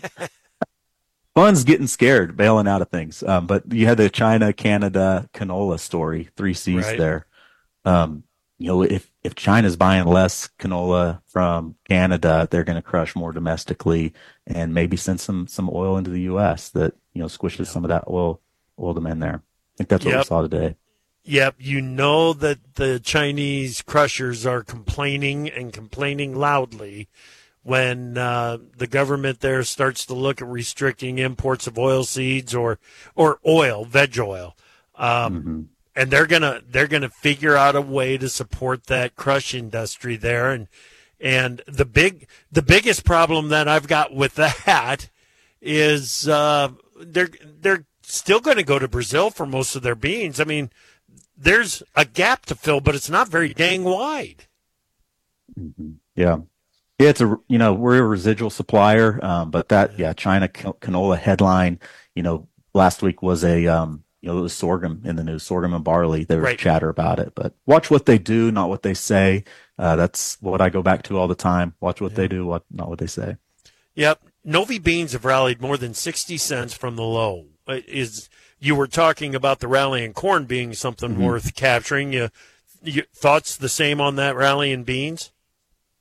Fun's getting scared, bailing out of things. Um, but you had the China, Canada, canola story, three C's right. there. Um, you know, if, if China's buying less canola from Canada, they're going to crush more domestically and maybe send some, some oil into the U S that, you know, squishes yep. some of that oil, oil demand there. I think that's what yep. we saw today. Yep. You know that the Chinese crushers are complaining and complaining loudly when uh, the government there starts to look at restricting imports of oil seeds or or oil, veg oil, um, mm-hmm. and they're gonna they're gonna figure out a way to support that crush industry there. And and the big the biggest problem that I've got with that is uh, they're they're still going to go to Brazil for most of their beans. I mean, there's a gap to fill, but it's not very dang wide. Mm-hmm. Yeah. Yeah, it's a, you know, we're a residual supplier, um, but that, yeah, China canola headline, you know, last week was a, um, you know, it was sorghum in the news, sorghum and barley. There was right. chatter about it, but watch what they do, not what they say. Uh, that's what I go back to all the time. Watch what yeah. they do, what, not what they say. Yep. Novi beans have rallied more than sixty cents from the low. Is you were talking about the rally in corn being something mm-hmm. worth capturing. You, you thoughts the same on that rally in beans?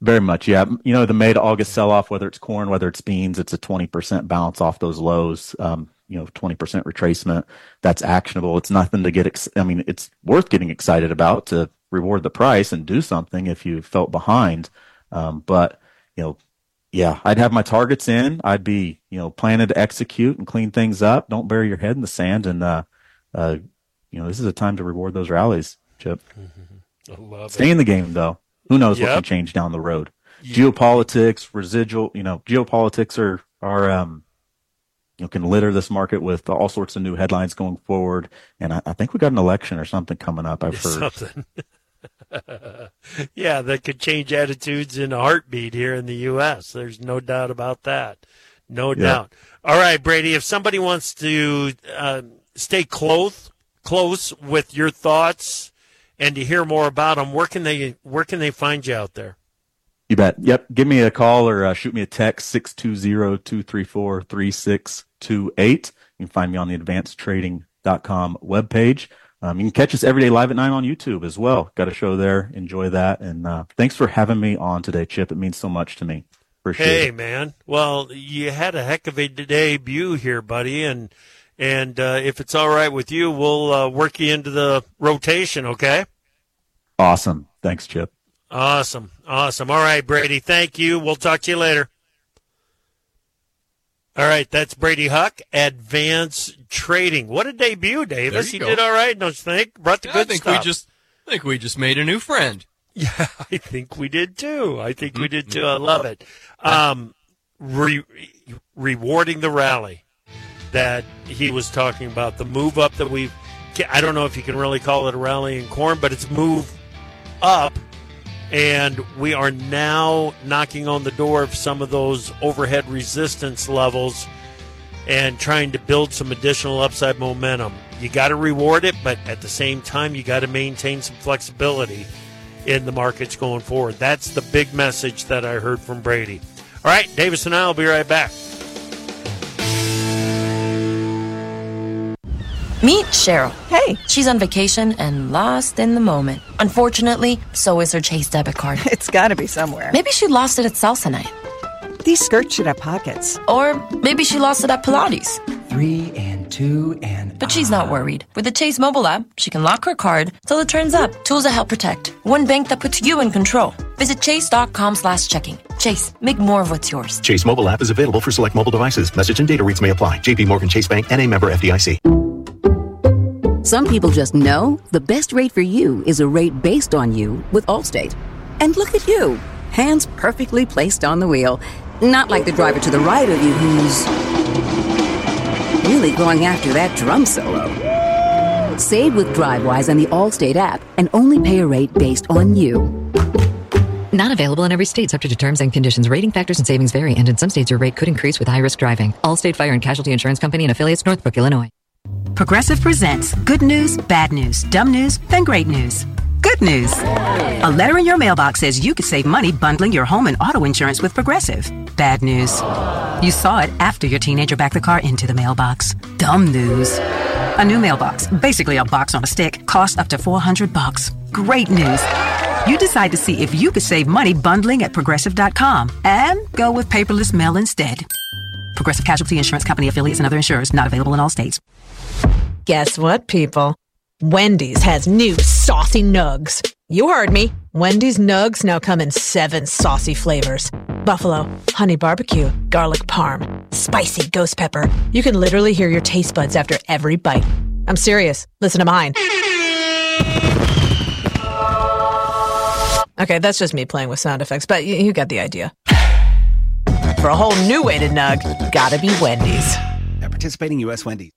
Very much, yeah. You know, the May to August sell-off, whether it's corn, whether it's beans, it's a twenty percent bounce off those lows, um, you know, twenty percent retracement. That's actionable. It's nothing to get, ex- I mean, it's worth getting excited about to reward the price and do something if you felt behind. Um, but, you know, yeah, I'd have my targets in. I'd be, you know, planning to execute and clean things up. Don't bury your head in the sand. And, uh, uh, you know, this is a time to reward those rallies, Chip. I love Stay it. in the game, though. Who knows Yep. what can change down the road? Yep. Geopolitics, residual, you know, geopolitics are, are, um, you know, can litter this market with all sorts of new headlines going forward. And I, I think we got an election or something coming up. I've heard. Something. Yeah, that could change attitudes in a heartbeat here in the U S. There's no doubt about that. No Yeah. doubt. All right, Brady, if somebody wants to uh, stay close, close with your thoughts and to hear more about them, where can they where can they find you out there? You bet. Yep. Give me a call or uh, shoot me a text, six two zero, two three four, three six two eight. You can find me on the advanced trading dot com webpage. Um, you can catch us every day live at nine on YouTube as well. Got a show there. Enjoy that. And uh, thanks for having me on today, Chip. It means so much to me. Appreciate Hey, it. man. Well, you had a heck of a debut here, buddy. And and uh, if it's all right with you, we'll uh, work you into the rotation, okay? Awesome. Thanks, Chip. Awesome. Awesome. All right, Brady. Thank you. We'll talk to you later. All right, that's Brady Huck, Advance Trading. What a debut, Davis. There He you go. did all right, don't you think? Brought the Yeah, good I think stuff. we just I think we just made a new friend. Yeah, I think we did too. I think we did too. I love it. Um, re- rewarding the rally that he was talking about, the move up that we've, I don't know if you can really call it a rally in corn, but it's move up. And we are now knocking on the door of some of those overhead resistance levels and trying to build some additional upside momentum. You got to reward it, but at the same time, you got to maintain some flexibility in the markets going forward. That's the big message that I heard from Brady. All right, Davis and I will be right back. Meet Cheryl. Hey. She's on vacation and lost in the moment. Unfortunately, so is her Chase debit card. It's gotta be somewhere. Maybe she lost it at salsa night. These skirts should have pockets. Or maybe she lost it at Pilates. Three and two and... But she's not worried. With the Chase mobile app, she can lock her card till it turns up. Tools that help protect. One bank that puts you in control. Visit chase.com slash checking. Chase, make more of what's yours. Chase mobile app is available for select mobile devices. Message and data rates may apply. J P Morgan Chase Bank, N A member F D I C. Some people just know the best rate for you is a rate based on you with Allstate. And look at you, hands perfectly placed on the wheel. Not like the driver to the right of you who's really going after that drum solo. Save with DriveWise and the Allstate app and only pay a rate based on you. Not available in every state, subject to terms and conditions. Rating factors and savings vary, and in some states your rate could increase with high-risk driving. Allstate Fire and Casualty Insurance Company and affiliates, Northbrook, Illinois. Progressive presents good news, bad news, dumb news, then great news. Good news. A letter in your mailbox says you could save money bundling your home and auto insurance with Progressive. Bad news. You saw it after your teenager backed the car into the mailbox. Dumb news. A new mailbox, basically a box on a stick, costs up to four hundred bucks. Great news. You decide to see if you could save money bundling at progressive dot com and go with paperless mail instead. Progressive Casualty Insurance Company affiliates and other insurers not available in all states. Guess what, people? Wendy's has new saucy nugs. You heard me. Wendy's nugs now come in seven saucy flavors. Buffalo, honey barbecue, garlic parm, spicy ghost pepper. You can literally hear your taste buds after every bite. I'm serious. Listen to mine. Okay, that's just me playing with sound effects, but you, you got the idea. For a whole new way to nug, gotta be Wendy's. At participating U S Wendy's.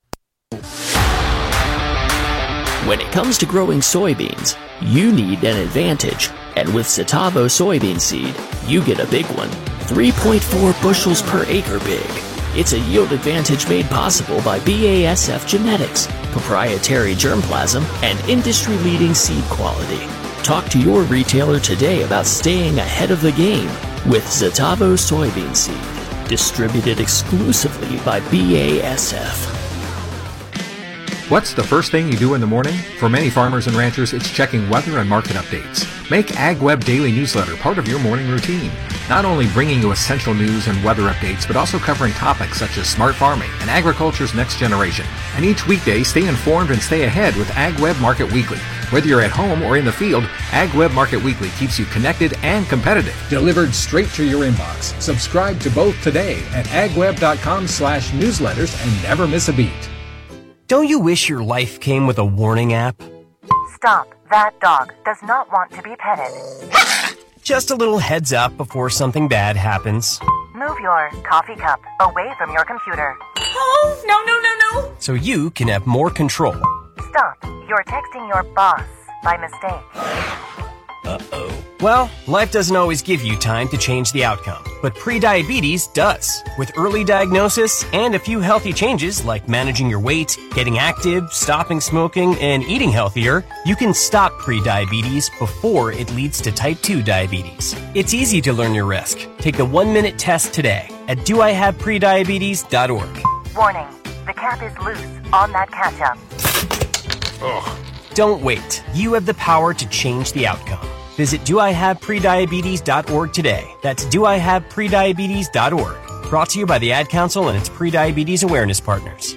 When it comes to growing soybeans, you need an advantage. And with Citavo soybean seed, you get a big one. three point four bushels per acre big. It's a yield advantage made possible by B A S F genetics, proprietary germplasm, and industry-leading seed quality. Talk to your retailer today about staying ahead of the game with Citavo soybean seed, distributed exclusively by B A S F. What's the first thing you do in the morning? For many farmers and ranchers, it's checking weather and market updates. Make AgWeb Daily Newsletter part of your morning routine. Not only bringing you essential news and weather updates, but also covering topics such as smart farming and agriculture's next generation. And each weekday, stay informed and stay ahead with AgWeb Market Weekly. Whether you're at home or in the field, AgWeb Market Weekly keeps you connected and competitive. Delivered straight to your inbox. Subscribe to both today at agweb.com slash newsletters and never miss a beat. Don't you wish your life came with a warning app? Stop. That dog does not want to be petted. Just a little heads up before something bad happens. Move your coffee cup away from your computer. Oh, no, no, no, no. So you can have more control. Stop. You're texting your boss by mistake. Uh-oh. Well, life doesn't always give you time to change the outcome, but prediabetes does. With early diagnosis and a few healthy changes like managing your weight, getting active, stopping smoking, and eating healthier, you can stop prediabetes before it leads to type two diabetes. It's easy to learn your risk. Take the one-minute test today at do I have prediabetes dot org. Warning. The cap is loose on that catch-up. Ugh. Don't wait. You have the power to change the outcome. Visit do I have prediabetes dot org today. That's do I have prediabetes dot org. Brought to you by the Ad Council and its prediabetes awareness partners.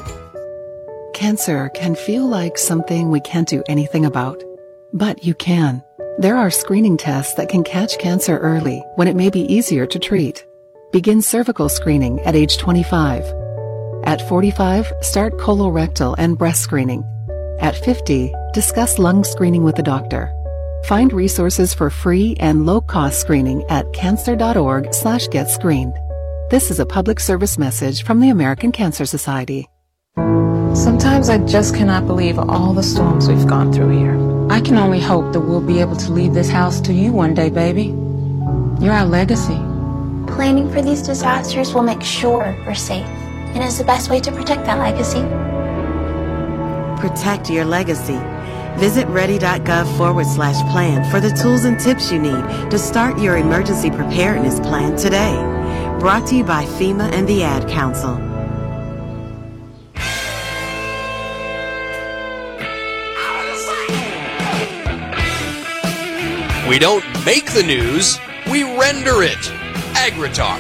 Cancer can feel like something we can't do anything about. But you can. There are screening tests that can catch cancer early when it may be easier to treat. Begin cervical screening at age twenty-five. At forty-five, start colorectal and breast screening. At fifty, discuss lung screening with a doctor. Find resources for free and low-cost screening at cancer.org slash get screened. This is a public service message from the American Cancer Society. Sometimes I just cannot believe all the storms we've gone through here. I can only hope that we'll be able to leave this house to you one day, baby. You're our legacy. Planning for these disasters will make sure we're safe, and is the best way to protect that legacy. Protect your legacy. Visit ready.gov forward slash plan for the tools and tips you need to start your emergency preparedness plan today. Brought to you by FEMA and the Ad Council. We don't make the news, we render it. AgriTalk.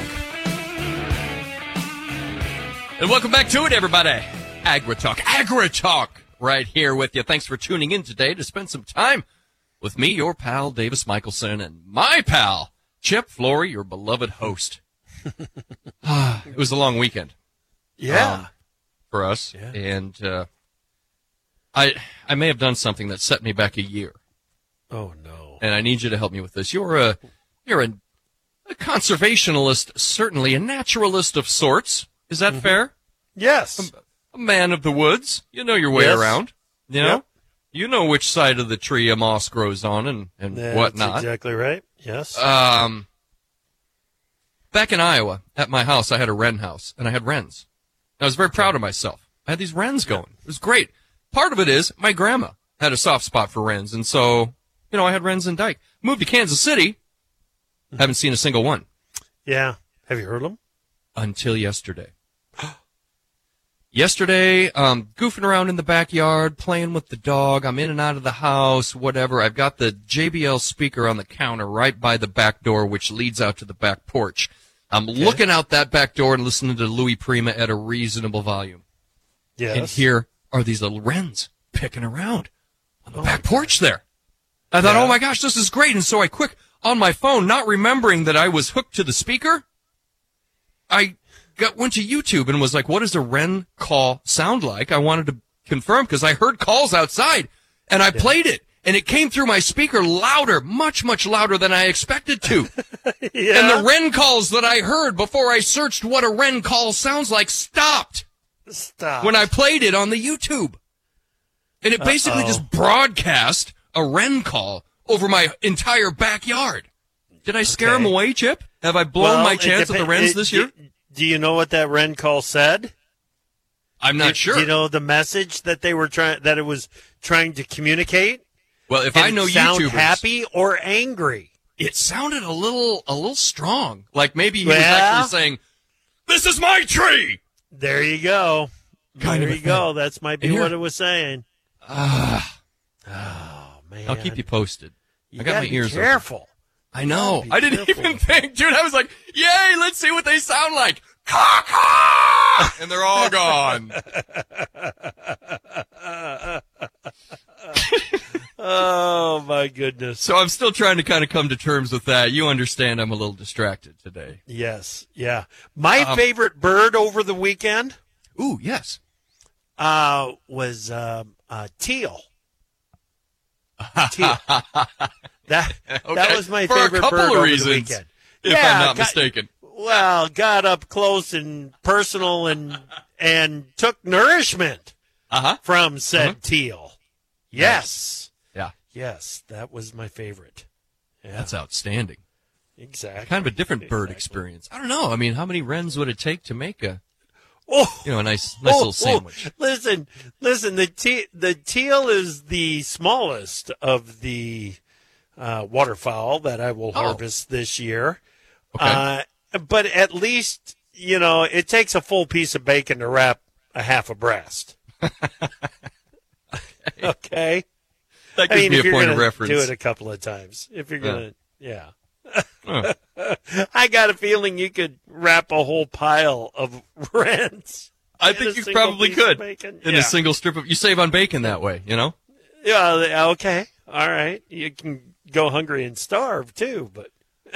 And welcome back to it, everybody. AgriTalk. AgriTalk. Right here with you. Thanks for tuning in today to spend some time with me, your pal, Davis Michelson, and my pal, Chip Flory, your beloved host. It was a long weekend. Yeah. Um, for us. Yeah. And uh, I I may have done something that set me back a year. Oh, no. And I need you to help me with this. You're a, you're a, a conservationalist, certainly a naturalist of sorts. Is that mm-hmm. fair? Yes. A, a man of the woods. You know your way yes. around. You know? Yep. You know which side of the tree a moss grows on and, and That's whatnot. exactly right. Yes. Um, back in Iowa, at my house, I had a wren house, and I had wrens. I was very proud of myself. I had these wrens going. It was great. Part of it is my grandma had a soft spot for wrens, and so, you know, I had wrens in Dyke. Moved to Kansas City. Haven't seen a single one. Yeah. Have you heard them? Until yesterday. Yesterday, um, goofing around in the backyard, playing with the dog. I'm in and out of the house, whatever. I've got the J B L speaker on the counter right by the back door, which leads out to the back porch. I'm okay. looking out that back door and listening to Louis Prima at a reasonable volume. Yes. And here are these little wrens picking around on the oh back porch there. I thought, yeah. oh my gosh, this is great. And so I quick on my phone, not remembering that I was hooked to the speaker, I got went to YouTube and was like, what does a wren call sound like? I wanted to confirm because I heard calls outside and I yeah. played it. And it came through my speaker louder, much, much louder than I expected to. yeah. And the wren calls that I heard before I searched what a wren call sounds like stopped. Stop. When I played it on the YouTube. And it basically Uh-oh. just broadcast a wren call over my entire backyard. Did I scare Okay. him away, Chip? Have I blown well, my chance dep- at the wrens it, this year? Do, do you know what that wren call said? I'm not do, sure. Do you know the message that they were trying, that it was trying to communicate? Well, if Did I know it sound YouTubers, happy or angry? It sounded a little, a little strong. Like maybe he well, was actually saying, "This is my tree." There you go. kind there of you go. That might be what it was saying. Ah. Oh, man. I'll keep you posted. You I got my gotta be ears careful. open. I know. Be I didn't careful. even think, dude. I was like, yay, let's see what they sound like. Caw-caw! And they're all gone. Oh, my goodness. So I'm still trying to kind of come to terms with that. You understand I'm a little distracted today. Yes, yeah. My Um, favorite bird over the weekend Ooh, yes. uh, was um, uh, teal. Teal. That, that Okay. was my For a favorite couple bird of over reasons, the weekend. if Yeah, I'm not got- mistaken. Well, got up close and personal and and took nourishment Uh-huh. from said Uh-huh. teal. Yes. Yeah. Yes, that was my favorite. Yeah, That's outstanding. exactly. Kind of a different bird Exactly. experience. I don't know. I mean, how many wrens would it take to make a, Oh, you know, a nice, nice oh, little sandwich? oh, listen, listen. The te- the teal is the smallest of the uh, waterfowl that I will Oh. harvest this year. Okay. Uh, but at least, you know, it takes a full piece of bacon to wrap a half a breast. Okay. That I gives mean, me if a you're point gonna of reference. do it a couple of times. If you're gonna, yeah. Huh. I got a feeling you could wrap a whole pile of wrens. I in a think you single probably piece of could. bacon. In Yeah. a single strip of, you save on bacon that way, you know? Yeah, okay. All right. You can go hungry and starve too, but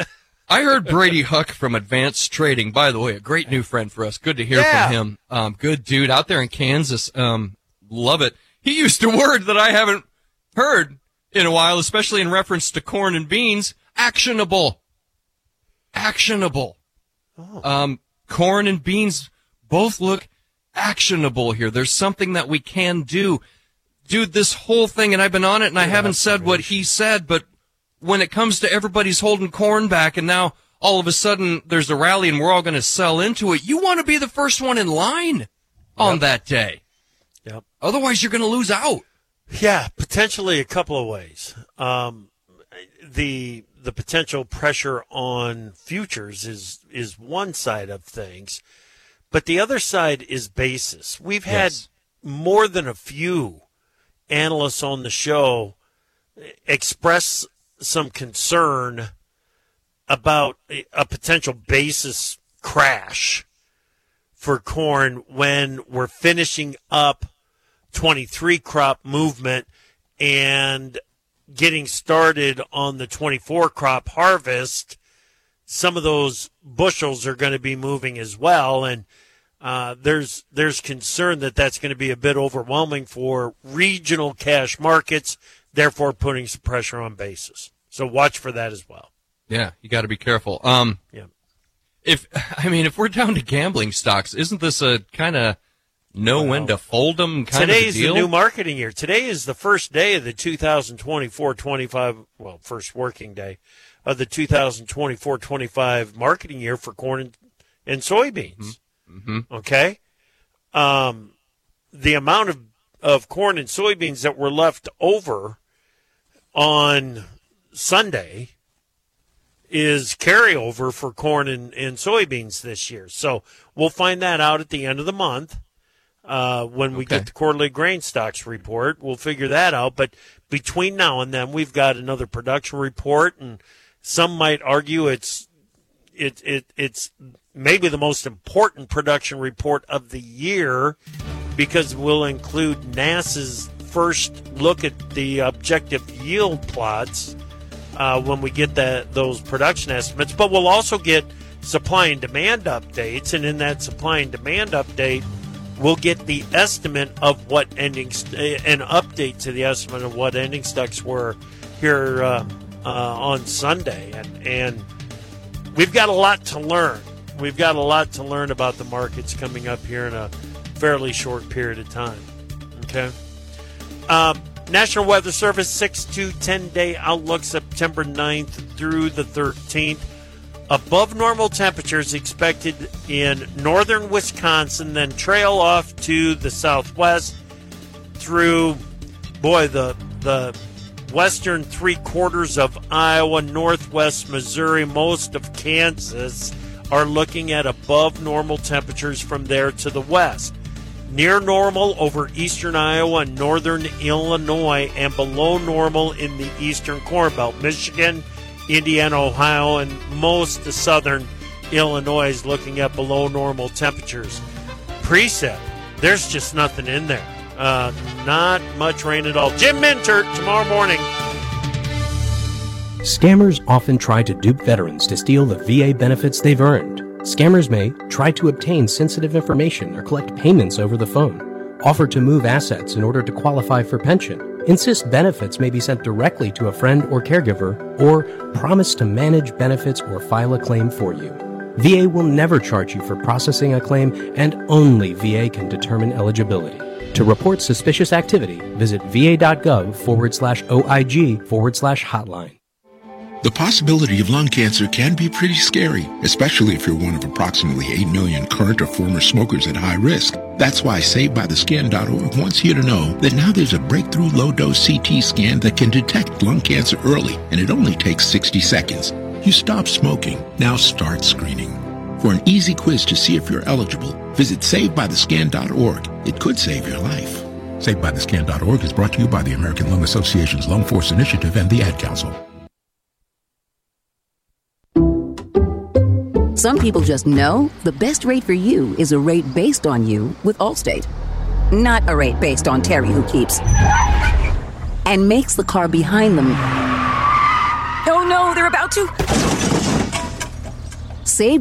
I heard Brady Huck from Advanced Trading, by the way, a great new friend for us. Good to hear Yeah. from him. Um, good dude out there in Kansas. Um, love it. He used a word that I haven't heard in a while, especially in reference to corn and beans. Actionable. Actionable. Oh. Um, corn and beans both look actionable here. There's something that we can do. Dude, this whole thing, and I've been on it, and I haven't said what he said, but when it comes to everybody's holding corn back, and now all of a sudden there's a rally and we're all going to sell into it, you want to be the first one in line on Yep. that day. Yep. Otherwise, you're going to lose out. yeah, potentially a couple of ways. Um, the the potential pressure on futures is is one side of things, but the other side is basis. We've had Yes. more than a few analysts on the show express some concern about a, a potential basis crash for corn when we're finishing up twenty-three crop movement and getting started on the twenty-four crop harvest. Some of those bushels are going to be moving as well, and uh, there's there's concern that that's going to be a bit overwhelming for regional cash markets, therefore putting some pressure on basis. So watch for that as well. Yeah, you got to be careful. Um, Yeah. If I mean, if we're down to gambling stocks, isn't this a kind of know when to fold them kind Today's of a deal? the new marketing year. Today is the first day of the two thousand twenty-four twenty-five, well, first working day of the two thousand twenty-four twenty-five marketing year for corn and, and soybeans. Mm-hmm. Okay? Um, the amount of, of corn and soybeans that were left over on Sunday is carryover for corn and, and soybeans this year. So we'll find that out at the end of the month. Uh, when we Okay. get the quarterly grain stocks report, we'll figure that out. But between now and then, we've got another production report, and some might argue it's it it it's maybe the most important production report of the year because we'll include NASA's first look at the objective yield plots uh, when we get that those production estimates. But we'll also get supply and demand updates, and in that supply and demand update, we'll get the estimate of what ending, st- an update to the estimate of what ending stocks were here uh, uh, on Sunday. And, and we've got a lot to learn. We've got a lot to learn about the markets coming up here in a fairly short period of time. Okay. Um, National Weather Service six to ten day outlook September ninth through the thirteenth. Above normal temperatures expected in northern Wisconsin, then trail off to the southwest through, boy, the the western three quarters of Iowa, northwest Missouri, most of Kansas are looking at above normal temperatures from there to the west. Near normal over eastern Iowa and northern Illinois, and below normal in the eastern Corn Belt. Michigan, Indiana, Ohio, and most of southern Illinois is looking at below normal temperatures. Precip, there's just nothing in there. Uh, not much rain at all. Jim Minter, tomorrow morning. Scammers often try to dupe veterans to steal the V A benefits they've earned. Scammers may try to obtain sensitive information or collect payments over the phone, offer to move assets in order to qualify for pension, insist benefits may be sent directly to a friend or caregiver, or promise to manage benefits or file a claim for you. V A will never charge you for processing a claim, and only V A can determine eligibility. To report suspicious activity, visit va.gov forward slash OIG forward slash hotline. The possibility of lung cancer can be pretty scary, especially if you're one of approximately eight million current or former smokers at high risk. That's why Saved By The Scan dot org wants you to know that now there's a breakthrough low-dose C T scan that can detect lung cancer early, and it only takes sixty seconds. You stop smoking, now start screening. For an easy quiz to see if you're eligible, visit Saved By The Scan dot org. It could save your life. Saved By The Scan dot org is brought to you by the American Lung Association's Lung Force Initiative and the Ad Council. Some people just know the best rate for you is a rate based on you with Allstate. Not a rate based on Terry who keeps and makes the car behind them. Oh no, they're about to...